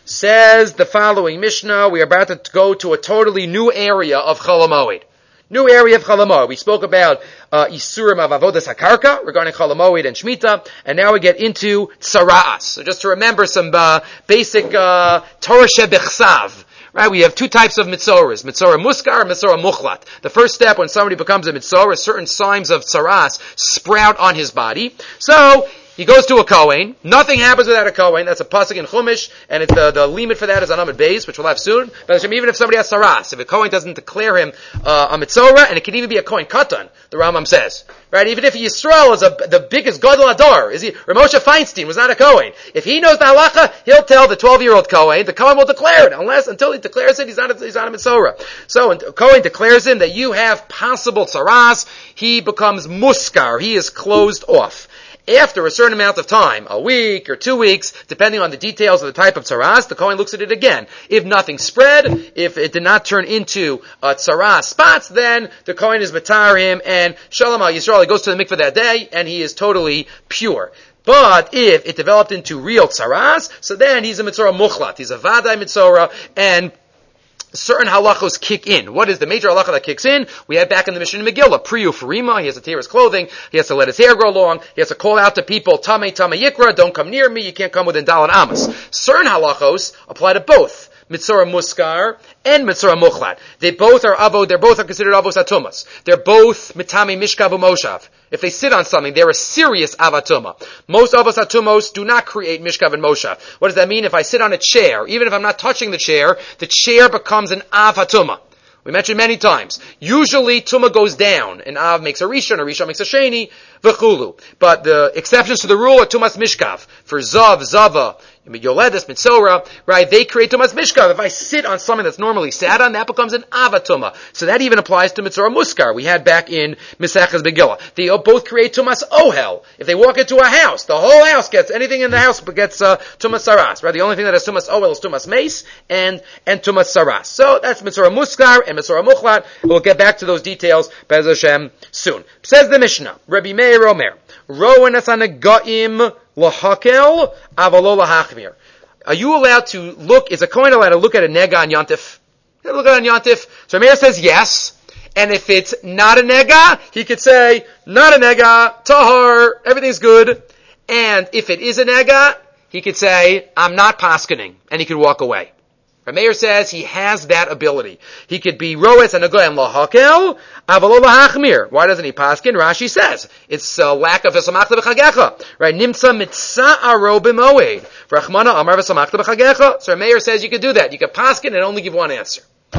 Says the following Mishnah, we are about to go to a totally new area of Chol HaMoed. New area of Chol HaMoed. We spoke about uh, Isurim of Avodas HaKarka regarding Chol HaMoed and Shemitah, and now we get into Tzara'as. So just to remember some uh, basic uh, Torah Shebechsav. Right, we have two types of mitzoras, mitzora muskar and mitzora muchlat. The first step when somebody becomes a mitzora, certain signs of tzaras sprout on his body. So, he goes to a Kohen. Nothing happens without a Kohen. That's a pasuk in Chumash, and it's the, the limit for that is on Amud Beis, which we'll have soon. But even if somebody has tzaras, if a Kohen doesn't declare him uh, a mitzora, and it can even be a Kohen katan, the Rambam says. Right, even if Yisrael is a, the biggest Gadol Ador, is he, Ramosha Feinstein was not a Kohen. If he knows the halacha, he'll tell the twelve-year-old Kohen, the Kohen will declare it, unless, until he declares it, he's not a, he's not a mitzora. So, when Kohen declares him that you have possible tzaras, he becomes muskar, he is closed off. After a certain amount of time, a week or two weeks, depending on the details of the type of tzaras, the Kohen looks at it again. If nothing spread, if it did not turn into uh, tzaras spots, then the Kohen is matar him, and Shalom al Yisrael, he goes to the mikveh that day, and he is totally pure. But if it developed into real tzaras, so then he's a mitzora muchlat, he's a vadai mitzora, and certain halachos kick in. What is the major halacha that kicks in? We had back in the Mishnah Megillah, Priyu Farima, he has to tear his clothing, he has to let his hair grow long, he has to call out to people, Tamei Tamei Yikra, don't come near me, you can't come within Dalan Amos. Certain halachos apply to both Mitzora Muskar and Mitzora Muchlat. They both are avod, they're both are considered avos atumas. They're both Mitami Mishkav Moshav. If they sit on something, they're a serious avatuma. Most avos atumos do not create Mishkav and Moshav. What does that mean? If I sit on a chair, even if I'm not touching the chair, the chair becomes an avatuma. We mentioned many times. Usually, Tumah goes down. An Av makes a Rishon, a Rishon makes a Sheni, v'chulu. But the exceptions to the rule are Tumas Mishkav. For Zav, Zava, Yoledes, Mitzora, right, they create Tumas Mishkav. If I sit on something that's normally sat on, that becomes an Avatuma. So that even applies to Mitzora Muskar. We had back in Misachas Megillah. They both create Tumas Ohel. If they walk into a house, the whole house gets, anything in the house gets uh, Tumas Saras, right? The only thing that has Tumas Ohel is Tumas Mace and, and Tumas Saras. So that's Mitzora Muskar and Mitzora Muchlat. We'll get back to those details, Be'ez Hashem, soon. Says the Mishnah, Rabbi Meir Omer, Rowan Asanagaim Lahakel Avalo Lahachmir. Are you allowed to look, is a Kohen allowed to look at a nega on Yontif? Look at it on Yontif. So Meir says yes. And if it's not a nega, he could say, not a nega, tahar, everything's good. And if it is a nega, he could say, I'm not paskening. And he could walk away. Meir says he has that ability. He could be roes and a goyim lahakel, avalo lahachmir. Why doesn't he paskin? Rashi says it's a lack of v'samachta b'chagecha. Right? Nimtza mitza'aro b'moed. Rachmana amar v'samachta b'chagecha. So Meir says you could do that. You could paskin and only give one answer.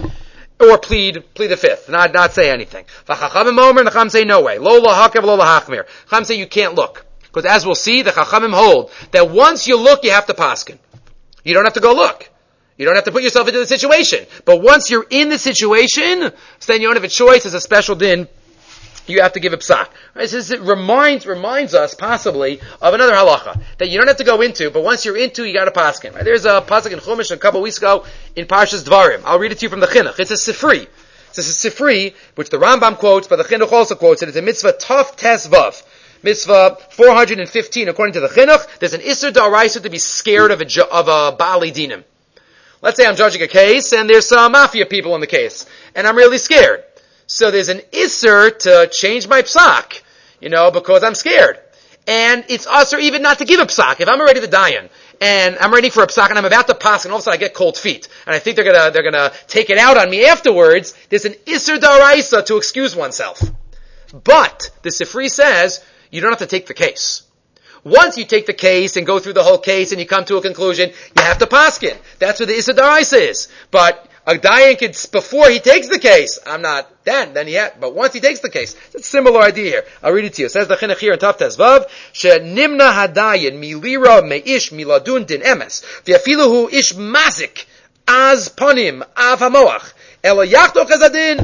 Or plead, plead the fifth, not, not say anything. V'chachamim omer, and the Chacham say no way. Lo lahakel, lo lahachmir. Chacham say you can't look. Because as we'll see, the Chachamim hold that once you look, you have to paskin. You don't have to go look. You don't have to put yourself into the situation. But once you're in the situation, so then you don't have a choice as a special din. You have to give a psak. Right? So it reminds, reminds us possibly of another halacha that you don't have to go into, but once you're into, you got to paskin. Right? There's a pasuk in Chumash a couple weeks ago in Parshas Dvarim. I'll read it to you from the Chinuch. It's a Sifri. It's a Sifri, which the Rambam quotes, but the Chinuch also quotes it. It's a mitzvah Tov Tes Vav. Mitzvah four hundred fifteen, according to the Chinuch, there's an Isser D'Oraisa to be scared of a, of a Ba'ali Dinim. Let's say I'm judging a case, and there's some mafia people in the case, and I'm really scared. So there's an isser to change my psak, you know, because I'm scared. And it's usher even not to give a psak. If I'm already the dayan, and I'm ready for a psak, and I'm about to pass, and all of a sudden I get cold feet, and I think they're gonna, they're gonna take it out on me afterwards, there's an isser d'oraisa to excuse oneself. But, the Sifri says, you don't have to take the case. Once you take the case and go through the whole case and you come to a conclusion, you have to paskin. That's what the Issa D'Oraisa is. But a dayan could, before he takes the case, I'm not then, then he had, but once he takes the case, it's a similar idea here. I'll read it to you. It says the Chinuch here in Tav Tes Vav, she nimna hadayan milira meish miladun din emes, v'afiluhu ish mazik, az panim, av hamoach. Don't think what's going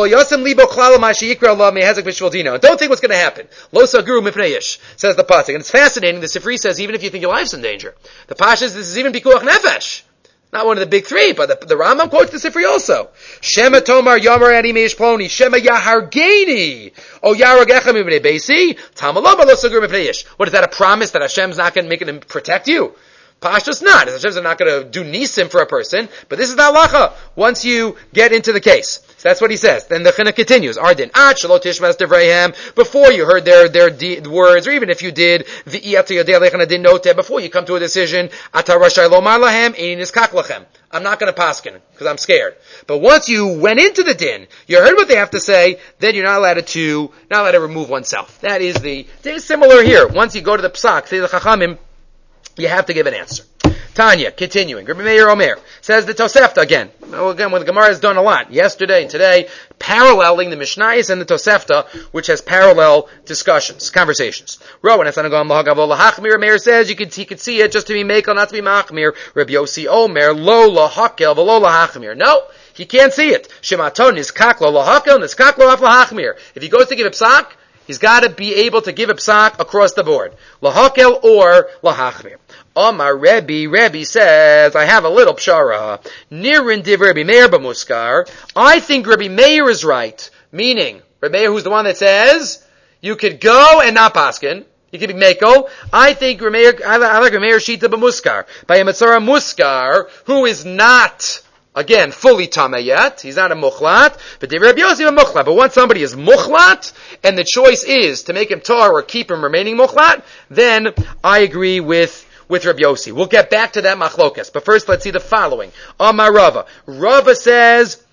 to happen. Lo saguru mipnei ish, says the pasuk. And it's fascinating. The Sifri says even if you think your life's in danger, the Pasha says this is even pikuach nefesh. Not one of the big three, but the, the Rambam quotes the Sifri also. Shema tomar yamar ani meish ploni, Shema yahargeni, o yaragecha mipnei beisi, tamalama lo saguru mipnei ish. What is that, a promise that Hashem's not going to make it protect you? Pashtus not. The Hashem are not going to do nisim for a person, but this is the halacha once you get into the case. So that's what he says. Then the chinuch continues. Ardin at shelo tishmas devreihem, before you heard their their de- words, or even if you did v'iyatu yodei alechem adin noteh, before you come to a decision, ata rashai lomar lahem ein niskak lachem. I'm not going to paskin because I'm scared. But once you went into the din, you heard what they have to say, then you're not allowed to not allowed to remove oneself. That is the it's similar here. Once you go to the psak, say the chachamim, you have to give an answer. Tanya, continuing. Rabbi Meir Omer says the Tosefta again. Well, again, when the Gemara has done a lot yesterday and today, paralleling the Mishnayos and the Tosefta, which has parallel discussions, conversations. Rowan Rabbi Meir says you could he could see it just to be mekel, not to be machmir. Rabbi Yossi Omer lo lahakel v'lo lahachmir. No, he can't see it. Shematon is kaklo lahakel and is kaklo af lahachmir. If he goes to give a psak, he's got to be able to give a psak across the board. Lahakel or lahachmir. Omar Rebbe, Rebbe says, I have a little pshara. Nirin div Rebbe Meir b'muskar. I think Rebbe Meir is right. Meaning, Rebbe Meir, who's the one that says, you could go and not paskin. You could be meko. I think Rebbe Meir, I like Rebbe Meir shita b'muskar. By a Matzara muskar, who is not, again, fully tameh yet. He's not a muchlat. But the Rebbe Yossi is a muchlat. But once somebody is muchlat, and the choice is to make him tar or keep him remaining muchlat, then I agree with with Rabbi Yossi. We'll get back to that machlokas. But first, let's see the following. Amar Rava. Rava says,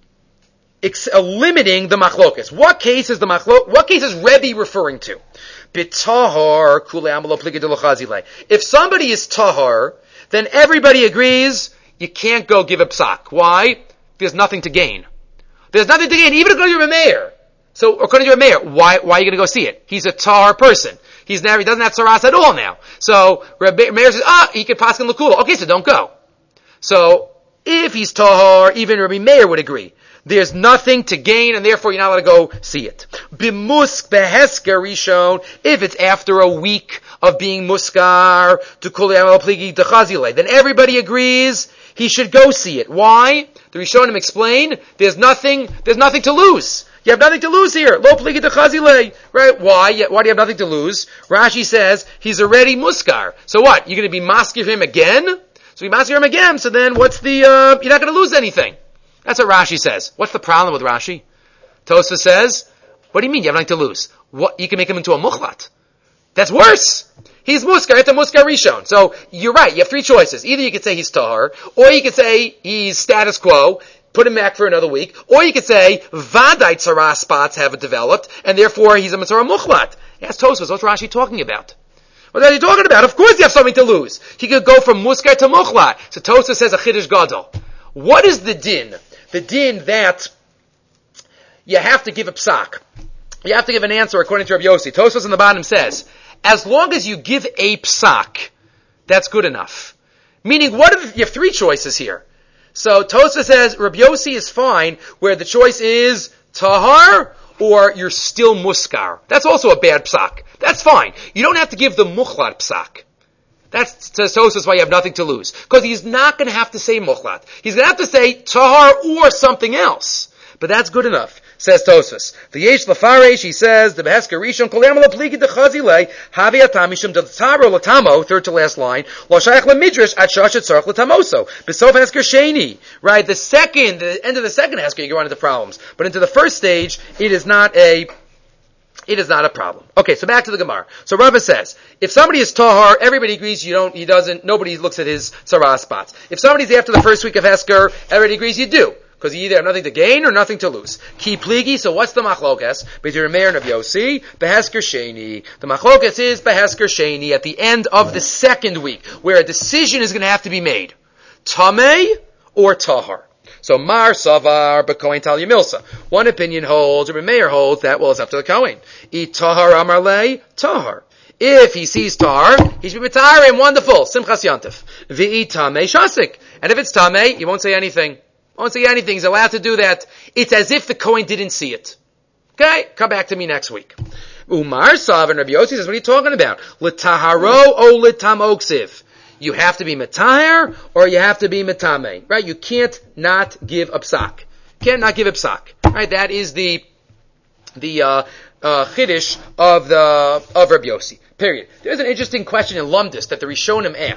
ex- uh, limiting the machlokas. What case is the machlok? What case is Rebbe referring to? B'tahar kule amalo pligi de lochazile. If somebody is tahar, then everybody agrees you can't go give a psak. Why? There's nothing to gain. There's nothing to gain, even according to Rebbe Meir. So, according to Rebbe Meir, why, why are you going to go see it? He's a tahar person. He's never, he doesn't have saras at all now. So, Rebbe Meir says, ah, he could pass in l'kula. Okay, so don't go. So, if he's tahar, even Rebbe Meir would agree. There's nothing to gain, and therefore you're not allowed to go see it. Bimusk behesker rishon, if it's after a week of being muskar, to kuli amal pligi dechazile, then everybody agrees he should go see it. Why? The Rishonim explain, there's nothing, there's nothing to lose. You have nothing to lose here. Lo pligi dechazile. Right? Why? Why do you have nothing to lose? Rashi says, he's already muskar. So what? You're going to be maskir him again? So you maskir him again, so then what's the, uh, you're not going to lose anything. That's what Rashi says. What's the problem with Rashi? Tosfos says, what do you mean you have nothing to lose? What, you can make him into a muchlat. That's worse. He's muskar, it's a muskar rishon. So, you're right, you have three choices. Either you could say he's tahar, or you could say he's status quo, put him back for another week, or you could say, vadai tzara spots have developed, and therefore he's a mitzvah muchlat. Ask Tosfos, what's Rashi talking about? What are you talking about? Of course you have something to lose. He could go from muskar to muchlat. So Tosfos says a chiddush gadol. What is the din? The din that you have to give a psak. You have to give an answer according to Rabbi Yossi. Tosfos on the bottom says, as long as you give a psak, that's good enough. Meaning, what are the, you have three choices here. So Tosfos says Rabbi Yossi is fine where the choice is tahar or you're still muskar. That's also a bad psak. That's fine. You don't have to give the muchlat psak. That's Tosfos why you have nothing to lose. Because he's not going to have to say muchlat. He's going to have to say tahar or something else. But that's good enough, says Tosfos. The yesh lafaresh, he says, the behesker rishon kol yamala pligi dechazile havi atam mishum dataro latamo, third to last line, lo shayach lemidrash at shash etzarach latamoso. Besof hesker sheni. Right, the second, the end of the second hesker, you go into the problems. But into the first stage, it is not a It is not a problem. Okay, so back to the Gemara. So Rava says, if somebody is tahar, everybody agrees you don't, he doesn't, nobody looks at his tzara spots. If somebody's after the first week of Hesker, everybody agrees you do. Because you either have nothing to gain or nothing to lose. Ki pligi, so what's the machlokas? Between Meir and Rabbi Yossi, behesker sheni. The machlokas is behesker sheni at the end of the second week, where a decision is going to have to be made. Tameh or tahar. So Mar Savar B'Kohen Tal Yamilsa. One opinion holds, Rabbi Meir holds that, well, it's up to the Kohen. I Tahar Amar Le, Tahar. If he sees Tahar, he should be Tahar, wonderful, Simchas Yantif. V'i Tameh Shasik. And if it's Tameh, he won't say anything. He won't say anything, he's allowed to do that. It's as if the Kohen didn't see it. Okay? Come back to me next week. Umar Savar and Rabbi Yossi says, what are you talking about? L'Taharo o L'Tam Oksiv. You have to be metahar or you have to be metameh, right? You can't not give a psak. Can't not give a psak, right? That is the the uh, uh, chiddush of the of Rabbi Yossi. Period. There's an interesting question in Lumdis that the Rishonim ask.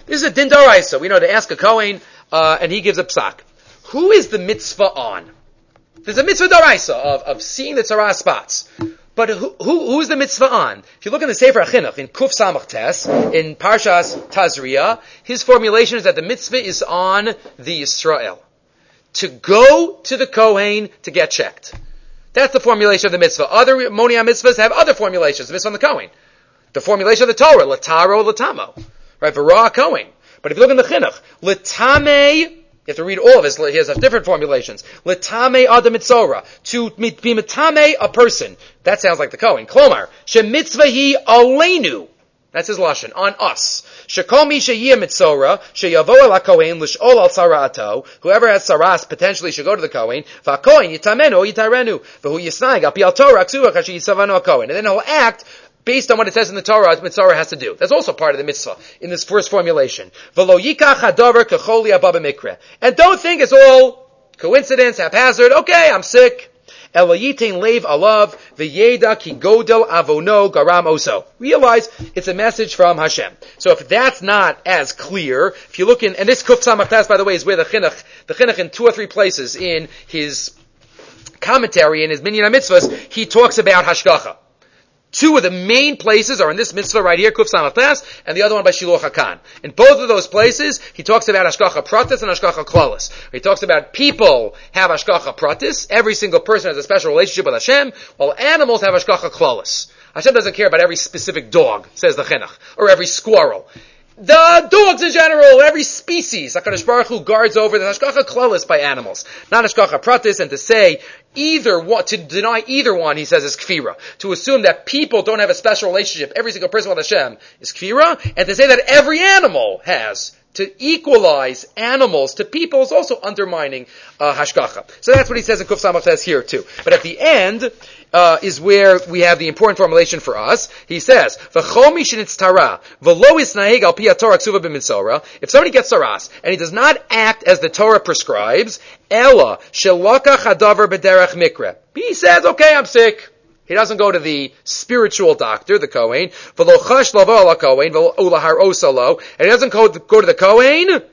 This is a din d'oraisa. We know to ask a Kohen, uh, and he gives a psak. Who is the mitzvah on? There's a mitzvah d'oraisa of, of seeing the tzara spots. But who, who, who's the mitzvah on? If you look in the Sefer HaChinuch, in Kuf Samach Tes, in Parshas Tazria, his formulation is that the mitzvah is on the Yisrael. To go to the Kohen to get checked. That's the formulation of the mitzvah. Other Moniah mitzvahs have other formulations. The mitzvah on the Kohen. The formulation of the Torah, Lataro, Latamo. Right? V'ra Kohen. But if you look in the Chinuch, Latame, you have to read all of his, he has different formulations. Latame adam mitzora. To be mitame a person. That sounds like the Kohen. Klomar. Shemitzvahi aleinu. That's his lashon. On us. Shekol mi sheyiyah mitzora. Sheyavo el ha-Kohen l'sh'ol al tzara'ato. Whoever has saras potentially should go to the Kohen. V'ha-Kohen yitamenu o yitarenu. V'hu yisnag al pi al Torah ksuva kashi yisavanu ha-Kohen. And then he'll act based on what it says in the Torah, Mitzvah has to do. That's also part of the mitzvah in this first formulation. V'lo yikach hadavar kecholi abba b'mikra. And don't think it's all coincidence, haphazard. Okay, I'm sick. Elo yitin leiv alav v'yeda ki godel avono garam oso. Realize it's a message from Hashem. So if that's not as clear, if you look in, and this Kuf Samach Tes, by the way, is where the Chinuch, the Chinuch in two or three places in his commentary, in his Minyan HaMitzvahs, he talks about Hashgacha. Two of the main places are in this mitzvah right here, Kuf Samach Tes, and the other one by Shiloh HaKan. In both of those places, he talks about Hashgacha Pratis and Hashgacha Klalis. He talks about people have Hashgacha Pratis, every single person has a special relationship with Hashem, while animals have Hashgacha Klalis. Hashem doesn't care about every specific dog, says the Chinuch, or every squirrel. The dogs in general, every species, HaKadosh Baruch Hu guards over the Hashgacha Klalis by animals, not Hashgacha Pratis, and to say either one, to deny either one, he says, is kfira. To assume that people don't have a special relationship, every single person with Hashem, is kfira, and to say that every animal has, to equalize animals to people is also undermining uh, hashgacha. So that's what he says in Kuf Samach Tes here too. But at the end uh, is where we have the important formulation for us. He says, "V'chol mi shenitztara v'lo isnaheg al pi haTorah ksuva b'mitzora." If somebody gets saras and he does not act as the Torah prescribes, ella shelakach hadavar b'derech mikra. He says, "Okay, I'm sick." He doesn't go to the spiritual doctor, the Kohen, and he doesn't go to the Kohen,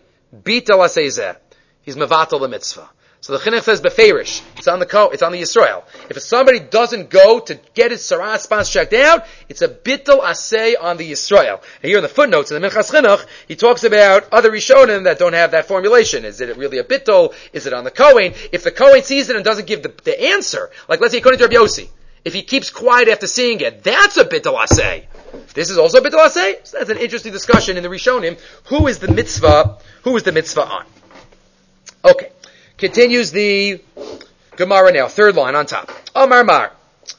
he's mevatel the mitzvah. So the Chinuch says beferish. It's on the Ko, it's on the Yisrael. If somebody doesn't go to get his saras spots checked out, it's a bittul asay on the Yisrael. And here in the footnotes in the Minchas Chinuch, he talks about other Rishonim that don't have that formulation. Is it really a bittul? Is it on the Kohen? If the Kohen sees it and doesn't give the, the answer, like let's say according to Rabbi Yossi, if he keeps quiet after seeing it, that's a bittul asay. This is also a bittul asay. So that's an interesting discussion in the Rishonim. Who is the mitzvah? Who is the mitzvah on? Okay. Continues the Gemara now. Third line on top. Omar Mar.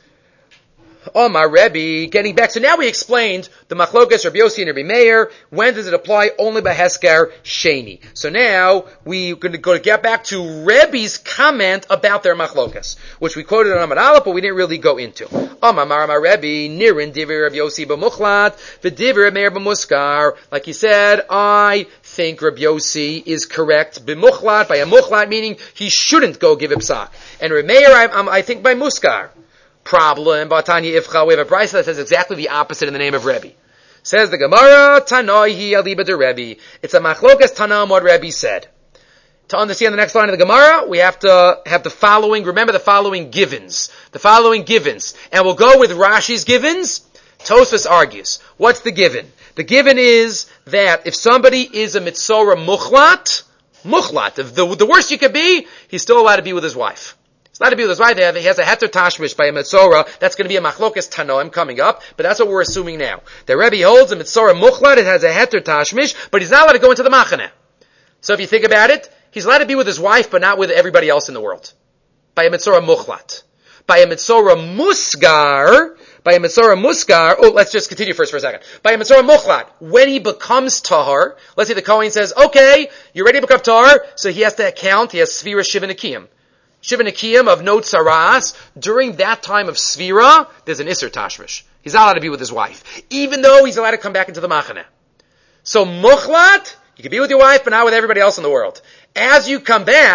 Omar Rebbe. Getting back. So now we explained the Machlokas, Rabbi Yossi and Rabbi Meir. When does it apply? Only by Heskar Sheni. So now we're going to go to get back to Rebbe's comment about their Machlokas, which we quoted on Amar Aleph, but we didn't really go into. Omar Mar Amar Rebbe. Nirin Divrei Rabbi Yossi b'muchlat v'Divrei Rabbi Meir b'muskar. Like he said, I think Rabbi Yossi is correct b'muchlat, by a muchlat meaning he shouldn't go give a psak. And Rabbi Meir, I, I, I think by muskar. Problem, Batanya Ifcha, we have a brisa that says exactly the opposite in the name of Rebbe. Says the Gemara, Tanoi hi aliba de Rebbe. It's a machlokas Tanam what Rebbe said. To understand the next line of the Gemara, we have to have the following, remember the following givens. The following givens. And we'll go with Rashi's givens. Tosfos argues. What's the given? The given is that if somebody is a mitzora muchlat, muchlat, if the, the worst you could be, he's still allowed to be with his wife. It's not to be with his wife. He has a heter tashmish by a mitzora. That's going to be a machlokas tanoim coming up, but that's what we're assuming now. The Rebbe holds a mitzora muchlat. It has a heter tashmish, but he's not allowed to go into the machaneh. So if you think about it, he's allowed to be with his wife, but not with everybody else in the world. By a mitzora muchlat. By a mitzora musgar, by a mitzora musgar, oh, let's just continue first for a second. By a mitzora muchlat, when he becomes tahar, let's say the Kohen says, okay, you're ready to become tahar, so he has to count, he has svira shiva nekiyim. Shiva nekiyim of no tsaras, during that time of svira, there's an isser tashmish. He's not allowed to be with his wife, even though he's allowed to come back into the machaneh. So muchlat, you can be with your wife, but not with everybody else in the world. As you come back,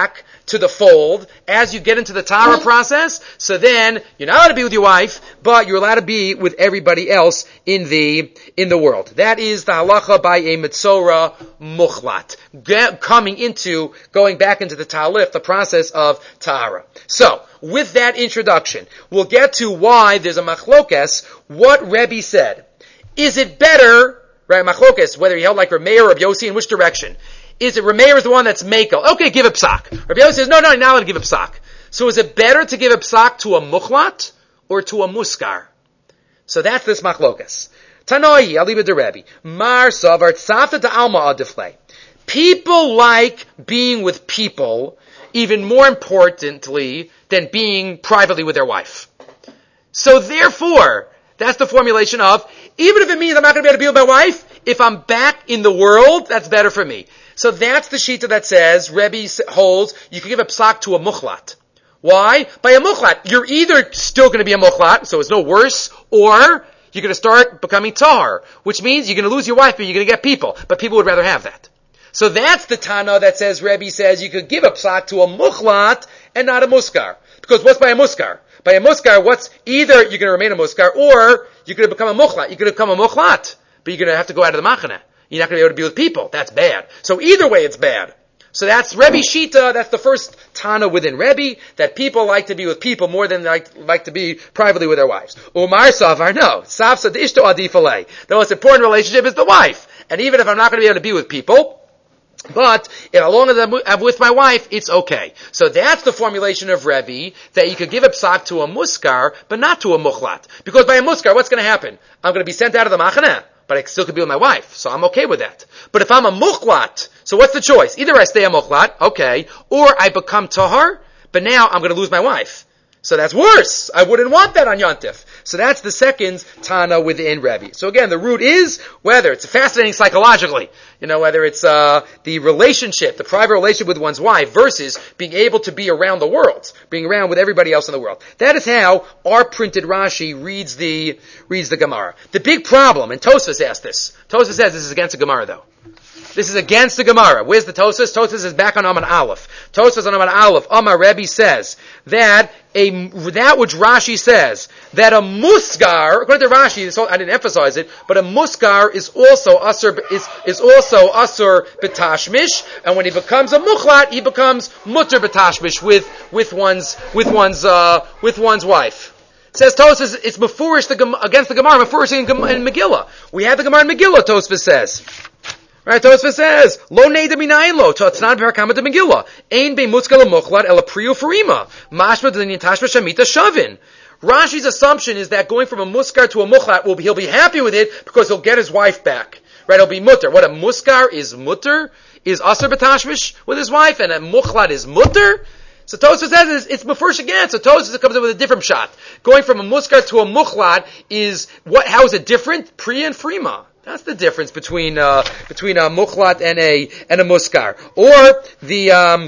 to the fold as you get into the Tahara process. So then you're not allowed to be with your wife, but you're allowed to be with everybody else in the in the world. That is the halacha by a Metzora Muchlat, get, coming into, going back into the Tahalif, the process of Tahara. So, with that introduction, we'll get to why there's a machlokes, what Rebbe said. Is it better, right, machlokes, whether he held like Rameir or Rabbi Yossi, in which direction? Is it Rameir is the one that's Mekel? Okay, give a psak. Rabbi Yossi says, no, no, you're not allowed to give a psak. So is it better to give a psak to a muchlat or to a muskar? So that's this machlokes. Tanoi, Aliba de Rebbe. Mar savar tzafta de alma adiflei. People like being with people even more importantly than being privately with their wife. So therefore, that's the formulation of, even if it means I'm not going to be able to be with my wife, if I'm back in the world, that's better for me. So that's the shita that says, Rebbe holds, you can give a psak to a muchlat. Why? By a muchlat, you're either still going to be a muchlat, so it's no worse, or you're going to start becoming tahar, which means you're going to lose your wife, but you're going to get people. But people would rather have that. So that's the Tana that says, Rebbe says, you could give a psak to a muchlat and not a muskar. Because what's by a muskar? By a muskar, what's either you're going to remain a muskar, or you're going to become a muchlat. You're going to become a muchlat, but you're going to have to go out of the machane. You're not going to be able to be with people. That's bad. So either way, it's bad. So that's Rebbe Shita, that's the first Tana within Rebbe, that people like to be with people more than they like, like to be privately with their wives. Umar Savar, no. Savsa d'ishto adifalei. The most important relationship is the wife. And even if I'm not going to be able to be with people, but if as long as I'm with my wife, it's okay. So that's the formulation of Rebbe, that you could give a psak to a muskar, but not to a muchlat. Because by a muskar, what's going to happen? I'm going to be sent out of the machaneh, but I still could be with my wife, so I'm okay with that. But if I'm a muchlat, so what's the choice? Either I stay a muchlat, okay, or I become tahar, but now I'm going to lose my wife. So that's worse. I wouldn't want that on Yontif. So that's the second Tana within Rebbe. So again, the root is whether it's fascinating psychologically, you know, whether it's uh the relationship, the private relationship with one's wife versus being able to be around the world, being around with everybody else in the world. That is how our printed Rashi reads the reads the Gemara. The big problem, and Tosfos asked this. Tosfos says this is against the Gemara though. This is against the Gemara. Where's the Tosfos? Tosfos is back on Amar Aleph. Tosfos on Amar Aleph, Amar Rebbe says that a that which Rashi says that a muskar, according to Rashi, this whole, I didn't emphasize it, but a muskar is also asur is is also asur betashmish, and when he becomes a muchlat, he becomes mutter betashmish with with one's with one's uh, with one's wife. Says Tosfos, it's mefurish the against the Gemara, mefurish in, in Megillah. We have the Gemara in Megillah. Tosfos says. Right, Tosfos says, Lo neida minayin lo, totznan v'harkama de Megillah. Ein be mutzka l'mochlat el priu farima. Mashma d'linyan tashma shamita shavin. Rashi's assumption is that going from a muskar to a muchlat, will be, he'll be happy with it because he'll get his wife back. Right, he'll be mutter. What a muskar is mutter, is asur b'tashmish with his wife, and a muchlat is mutter. So Tosfos says it's mefurish again. So Tosfos comes up with a different shot. Going from a muskar to a muchlat is, what, how is it different? Priya and frima. That's the difference between uh, between a muchlat and a and a muskar. Or the um,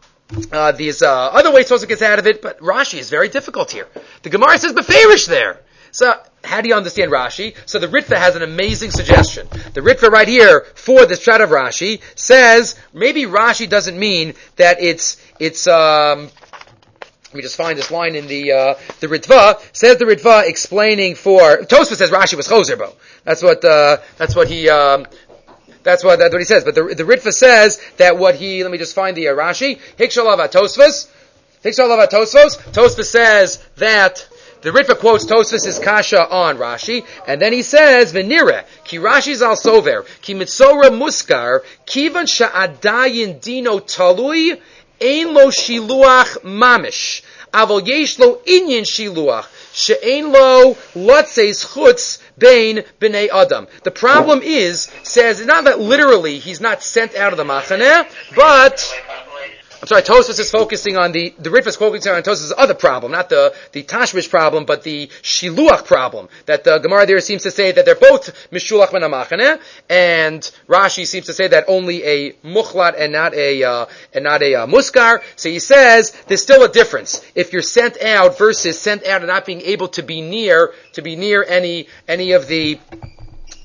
uh, these uh, other ways Tosfos gets out of it, but Rashi is very difficult here. The Gemara says beferish there. So how do you understand Rashi? So the Ritva has an amazing suggestion. The Ritva right here for this shot of Rashi says maybe Rashi doesn't mean that it's it's. Um, Let me just find this line in the uh, the Ritva. Says the Ritva explaining for Tosfos says Rashi was chozerbo. That's what uh, that's what he um, that's what that's what he says. But the the Ritva says that what he let me just find the uh, Rashi Hikshalav Tosfos Hikshalav Tosfos Tosfos says that the Ritva quotes Tosfos' kasha on Rashi, and then he says Venire ki Rashi zal sover ki mitzora muskar kivan sha'adayin dino talui. Ein lo shiluach mamish, avol yesh lo inyan shiluach, she'ein lo lotzeis chutz bein b'nei adam. The problem is, says, not that literally he's not sent out of the machaneh, but I'm sorry, Tosfos is focusing on the, the Ritva is focusing on Tosfos' other problem, not the, the Tashmish problem, but the Shiluach problem. That the Gemara there seems to say that they're both Mishulach ben Amachaneh, and Rashi seems to say that only a Muchlat and not a, uh, and not a uh, Muskar. So he says, there's still a difference. If you're sent out versus sent out and not being able to be near, to be near any, any of the,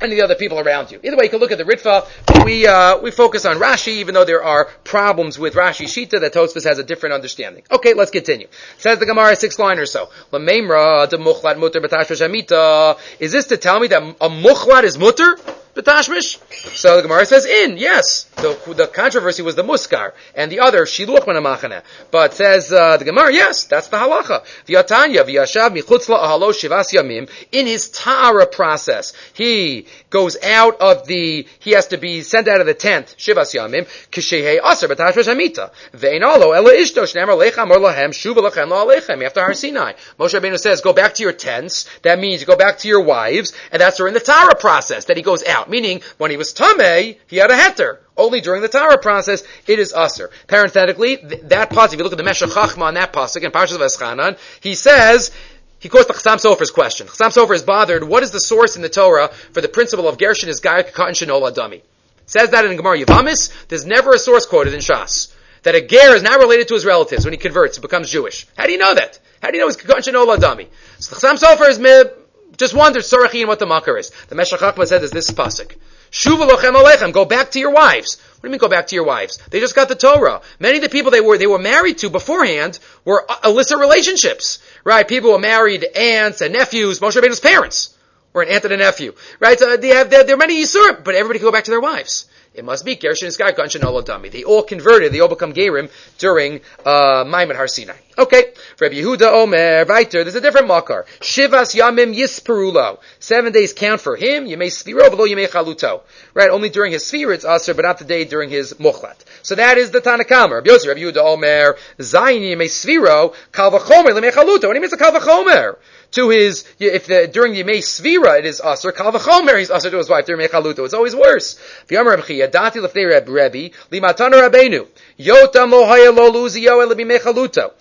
any of the other people around you. Either way, you can look at the Ritva, but we, uh, we focus on Rashi, even though there are problems with Rashi Shita, that Tosfos has a different understanding. Okay, let's continue. Says the Gemara, six line or so. L'meimra, de muchlat mutter b'tashmish hamita. Is this to tell me that a muchlat is mutter? B'tashmish? So the Gemara says in, yes. The, the controversy was the muskar, and the other, shiluch ben amachane. But says, uh, the Gemara, yes, that's the halacha. V'yatanya, v'yashav michutz la'ahalo shivas yamim. In his ta'ara process, he goes out of the, he has to be sent out of the tent, shivas yamim, k'shehei aser b'tashmish hamita. Ve'in alo, ela ishto, shnemer lecha, mor lahem, shuva lachem la'alechem, after Har Sinai. Moshe Rabbeinu says, go back to your tents. That means you go back to your wives, and that's during the ta'ara process that he goes out. Meaning, when he was tamei, he had a heter. Only during the Torah process, it is usher. Parenthetically, th- that pasuk, if you look at the Meshech Chachma on that pasuk, in Parshas Veschanan, he says, he quotes the Chassam Sofer's question. Chassam Sofer is bothered, what is the source in the Torah for the principle of Gershon is Gai Katan Shenola Dami? Says that in Gemara Yavamis, there's never a source quoted in Shas. That a ger is not related to his relatives when he converts, he becomes Jewish. How do you know that? How do you know he's Katan Shenola Dami? So the Chassam Sofer is me, just wonders, Sorachi, and what the makar is. The Meshech Chachma said is this pasuk. Shuva lochem alechem, go back to your wives. What do you mean go back to your wives? They just got the Torah. Many of the people they were, they were married to beforehand were illicit relationships. Right? People were married aunts and nephews, Moshe Rabbeinu's parents. Or an aunt and a nephew. Right? So they have, there, there are many Yisurim, but everybody can go back to their wives. It must be Gershon Iskar Ganshin Olodami. They all converted, they all become Gerim during uh Maimon Har Sinai. Okay. For Rabbi Yehuda Omer, Viter, there's a different makar. Shivas Yamim Yisperulo. Seven days count for him, Yemei Sfiro, below Yemei Chaluto. Right, only during his Sfir it's Aser, but not the day during his Mochlat. So that is the Tanakama. Rabbi Yosef, Rabbi Yehuda Omer, Zayin Yemei Sfiro, Kal Vachomer, Lemei Chaluto. What do you mean it's a Kal Vachomer? To his, if the, during the Yemei Svira it is Aser, Kal Vachomer, he's Aser to his wife, during Yemei Chaluto. It's always worse. V'yamar Rabbi Yadati Lefnei Rebbe, Limatana Rabbeinu, Yotam Lo Haya Lo Luziyo Ele B'mei Chaluto.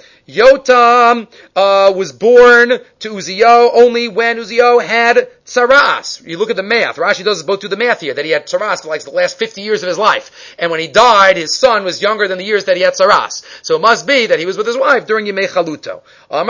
Yotam uh, was born to Uziyo only when Uziyo had tsaras. You look at the math. Rashi does both do the math here, that he had tsaras for like the last fifty years of his life. And when he died, his son was younger than the years that he had tsaras. So it must be that he was with his wife during Yemei Chaluto.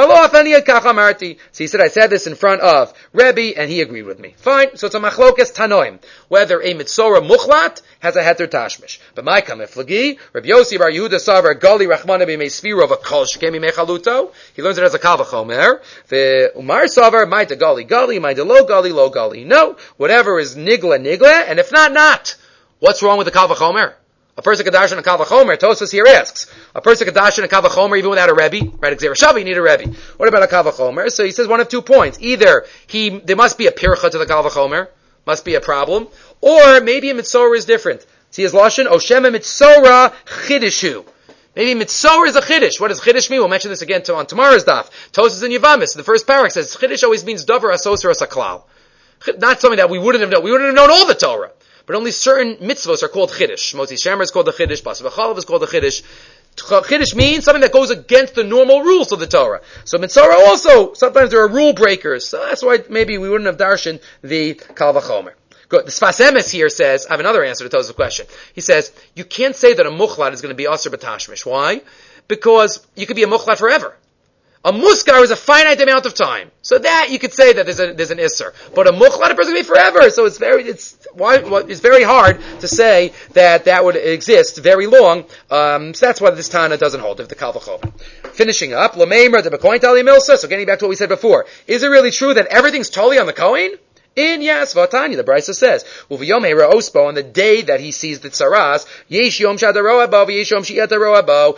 So he said, I said this in front of Rebbe, and he agreed with me. Fine. So it's a machlokas tanoim, whether a mitzora muchlat has a heter tashmish. But my kamiflagi, Rabbi Yossi bar Yehuda Savar Gali Rachmana b'mei Sfiro of a kol shekemi Chaluto. He learns it as a kal v'chomer. The Umar Savar might a gali gali, might a lo gali lo gali. No, whatever is nigla nigla, and if not, not. What's wrong with the kal v'chomer? A person could darshan a kal v'chomer. Tosfos here asks, a person could darshan a kal v'chomer even without a rebbe. Right? Xer Shavi, you need a rebbe. What about a kal v'chomer? So he says one of two points. Either he, there must be a pircha to the kal v'chomer, must be a problem, or maybe a mitzora is different. See his lashon, Oshema mitzora chidishu. Maybe mitzora is a chiddush. What does chiddush mean? We'll mention this again to, on tomorrow's daf. Tosfos in Yavamis, the first parak says chiddush always means davar asos or asaklal. Not something that we wouldn't have known. We wouldn't have known all the Torah. But only certain mitzvos are called chiddush. Motzi Shemer is called the chiddush. Bas v'chalav is called the chiddush. Chiddush means something that goes against the normal rules of the Torah. So mitzora also, sometimes there are rule breakers. So that's why maybe we wouldn't have darshan the kal v'chomer. Good. The Sfas Emes here says, I have another answer to Tosfos' question. He says, you can't say that a muchlat is going to be aser b'tashmish. Why? Because you could be a muchlat forever. A muskar is a finite amount of time. So that, you could say that there's a, there's an isser. But a muchlat, a person can be forever. So it's very, it's, why, it's very hard to say that that would exist very long. Um, so that's why this Tana doesn't hold, if the kal v'chomer. Finishing up, L'meimer de b'kohen tali milsa. So getting back to what we said before. Is it really true that everything's totally on the kohen? In yes, Vatanya, the Brisa says, Uviyom Eira Ospo, on the day that he sees the tsaras, Yesh Yom Shadaro Abo, Yesh Yom Shiataro Abo,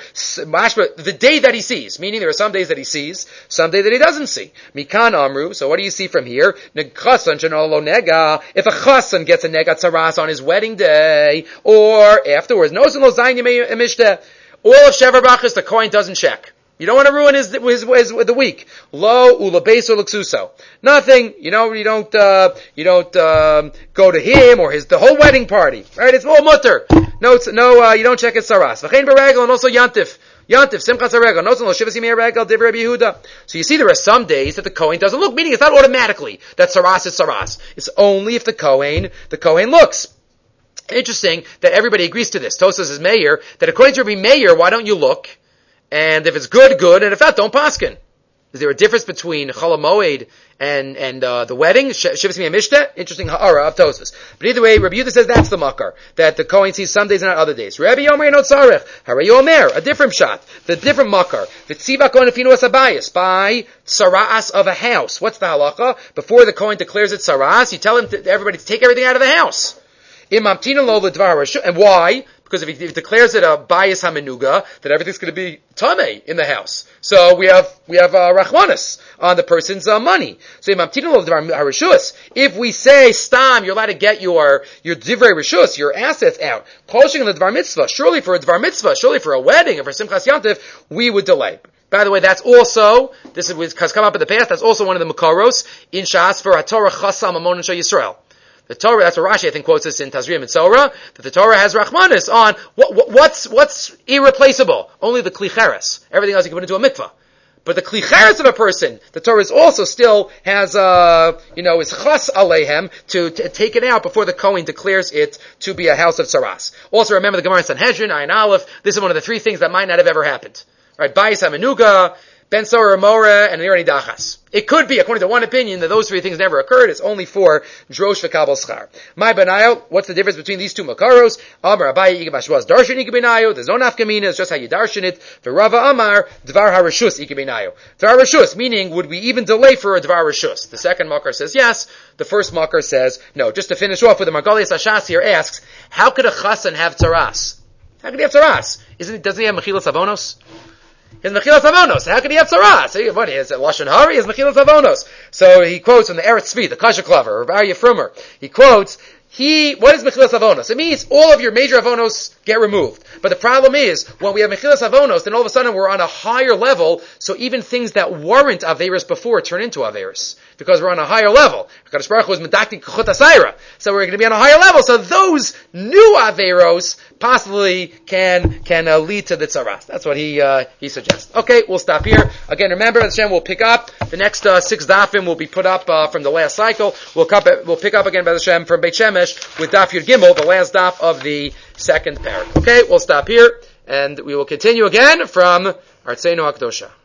the day that he sees, meaning there are some days that he sees, some days that he doesn't see. Mikan Amru, so what do you see from here? Negasan Shanolo Nega, if a Chasan gets a Nega tsaras on his wedding day, or afterwards, Nosan Lo Zayin Yemei Emishte, all of Shever Brachas, the coin doesn't check. You don't want to ruin his, his, his, the week. Lo ulabeso luxuso. Nothing. You know, you don't, uh, you don't, um, go to him or his, the whole wedding party. Right? It's all mutter. No, it's, no, uh, you don't check his saras. V'chein beregel and also yantif. Yantif, simchas haregel. No, no, shivas yimei regel, div Rabbi Yehuda. So you see there are some days that the Kohen doesn't look, meaning it's not automatically that saras is saras. It's only if the Kohen, the Kohen looks. Interesting that everybody agrees to this. Tosas is mayor, that according to Rabbi Meir, why don't you look? And if it's good, good, and if not, don't paskin. Is there a difference between Chol HaMoed and and uh, the wedding? Shivas mi Mishnah. Interesting ha'ara of Tosfos. But either way, Rabbi Yehuda says that's the makar, that the Kohen sees some days and not other days. Rabbi Yomer no tzarech. Hara Yomer, a different shot, the different makar. V'tziva Kohen afinu asabayis, by tzara'as of a house. What's the halacha? Before the Kohen declares it tzara'as, you tell him to, everybody to take everything out of the house. Imamtina lo l'dvar rashu. And why? Because if he, if he declares it a bayis hamenuga, then everything's going to be tamei in the house. So we have we have uh, rachmanis on the person's uh, money. So if we say stam, you're allowed to get your your divrei rishus, your assets out. Koshing the dvar mitzvah. Surely for a dvar mitzvah, surely for a wedding, or for simchas yantiv, we would delay. By the way, that's also, this is, has come up in the past, that's also one of the makaros in Shas for HaTorah Chasam Amon and Shal Yisrael. The Torah, that's what Rashi I think quotes this in Tazria Mitzorah, that the Torah has Rachmanis on what, what, what's what's irreplaceable. Only the Klicheres. Everything else you can put into a mikvah. But the Klicheres of a person, the Torah is also still has, uh, you know, is Chas Alehem to, to take it out before the Kohen declares it to be a house of Tzaras. Also remember the Gemara in Sanhedrin, Ayin Aleph, this is one of the three things that might not have ever happened. Right, Bayis HaMenuga, Ben Sora Mora, and Nirani Dachas. It could be, according to one opinion, that those three things never occurred. It's only for Drosh V'Kabel Schar. My Benayo, what's the difference between these two Makaros? Amar Abaye Ika Bashvaz Darshan Ika Benayo. There's no nafkamina, it's just how you darshan it. V'Rava Amar, Dvar HaRashus Ika Benayo. Dvar HaRashus, meaning, would we even delay for a Dvar HaRashus? The second Makar says yes. The first Makar says no. Just to finish off with the Margalias Hashas here asks, how could a Chassan have Tzaras? How could he have Tzaras? Isn't it, doesn't he have Mechilas Avonos? He has Mechilas Avonos. How can he have Tzaras? What, he has Lashon Hara? He has Mechilas Avonos. So he quotes from the Eretz Tzvi, the Kasha Klaver, or Aryeh Frumer. He quotes, he, what is Mechilas Avonos? It means all of your major Avonos get removed. But the problem is, when we have Mechilas Avonos, then all of a sudden we're on a higher level, so even things that weren't Averis before turn into Averis. Because we're on a higher level. HaKadosh Baruch Hu was medaktik kachut asayra. So we're going to be on a higher level, so those new Averos possibly can, can uh, lead to the Tzaras. That's what he, uh, he suggests. Okay, we'll stop here. Again, remember, Hashem will pick up. The next, uh, six dafim will be put up, uh, from the last cycle. We'll, cup, we'll pick up again, Hashem, from Beit Shemesh with Daf Yud Gimel, the last daf of the second parak. Okay, we'll stop here, and we will continue again from Artseinu HaKdosha.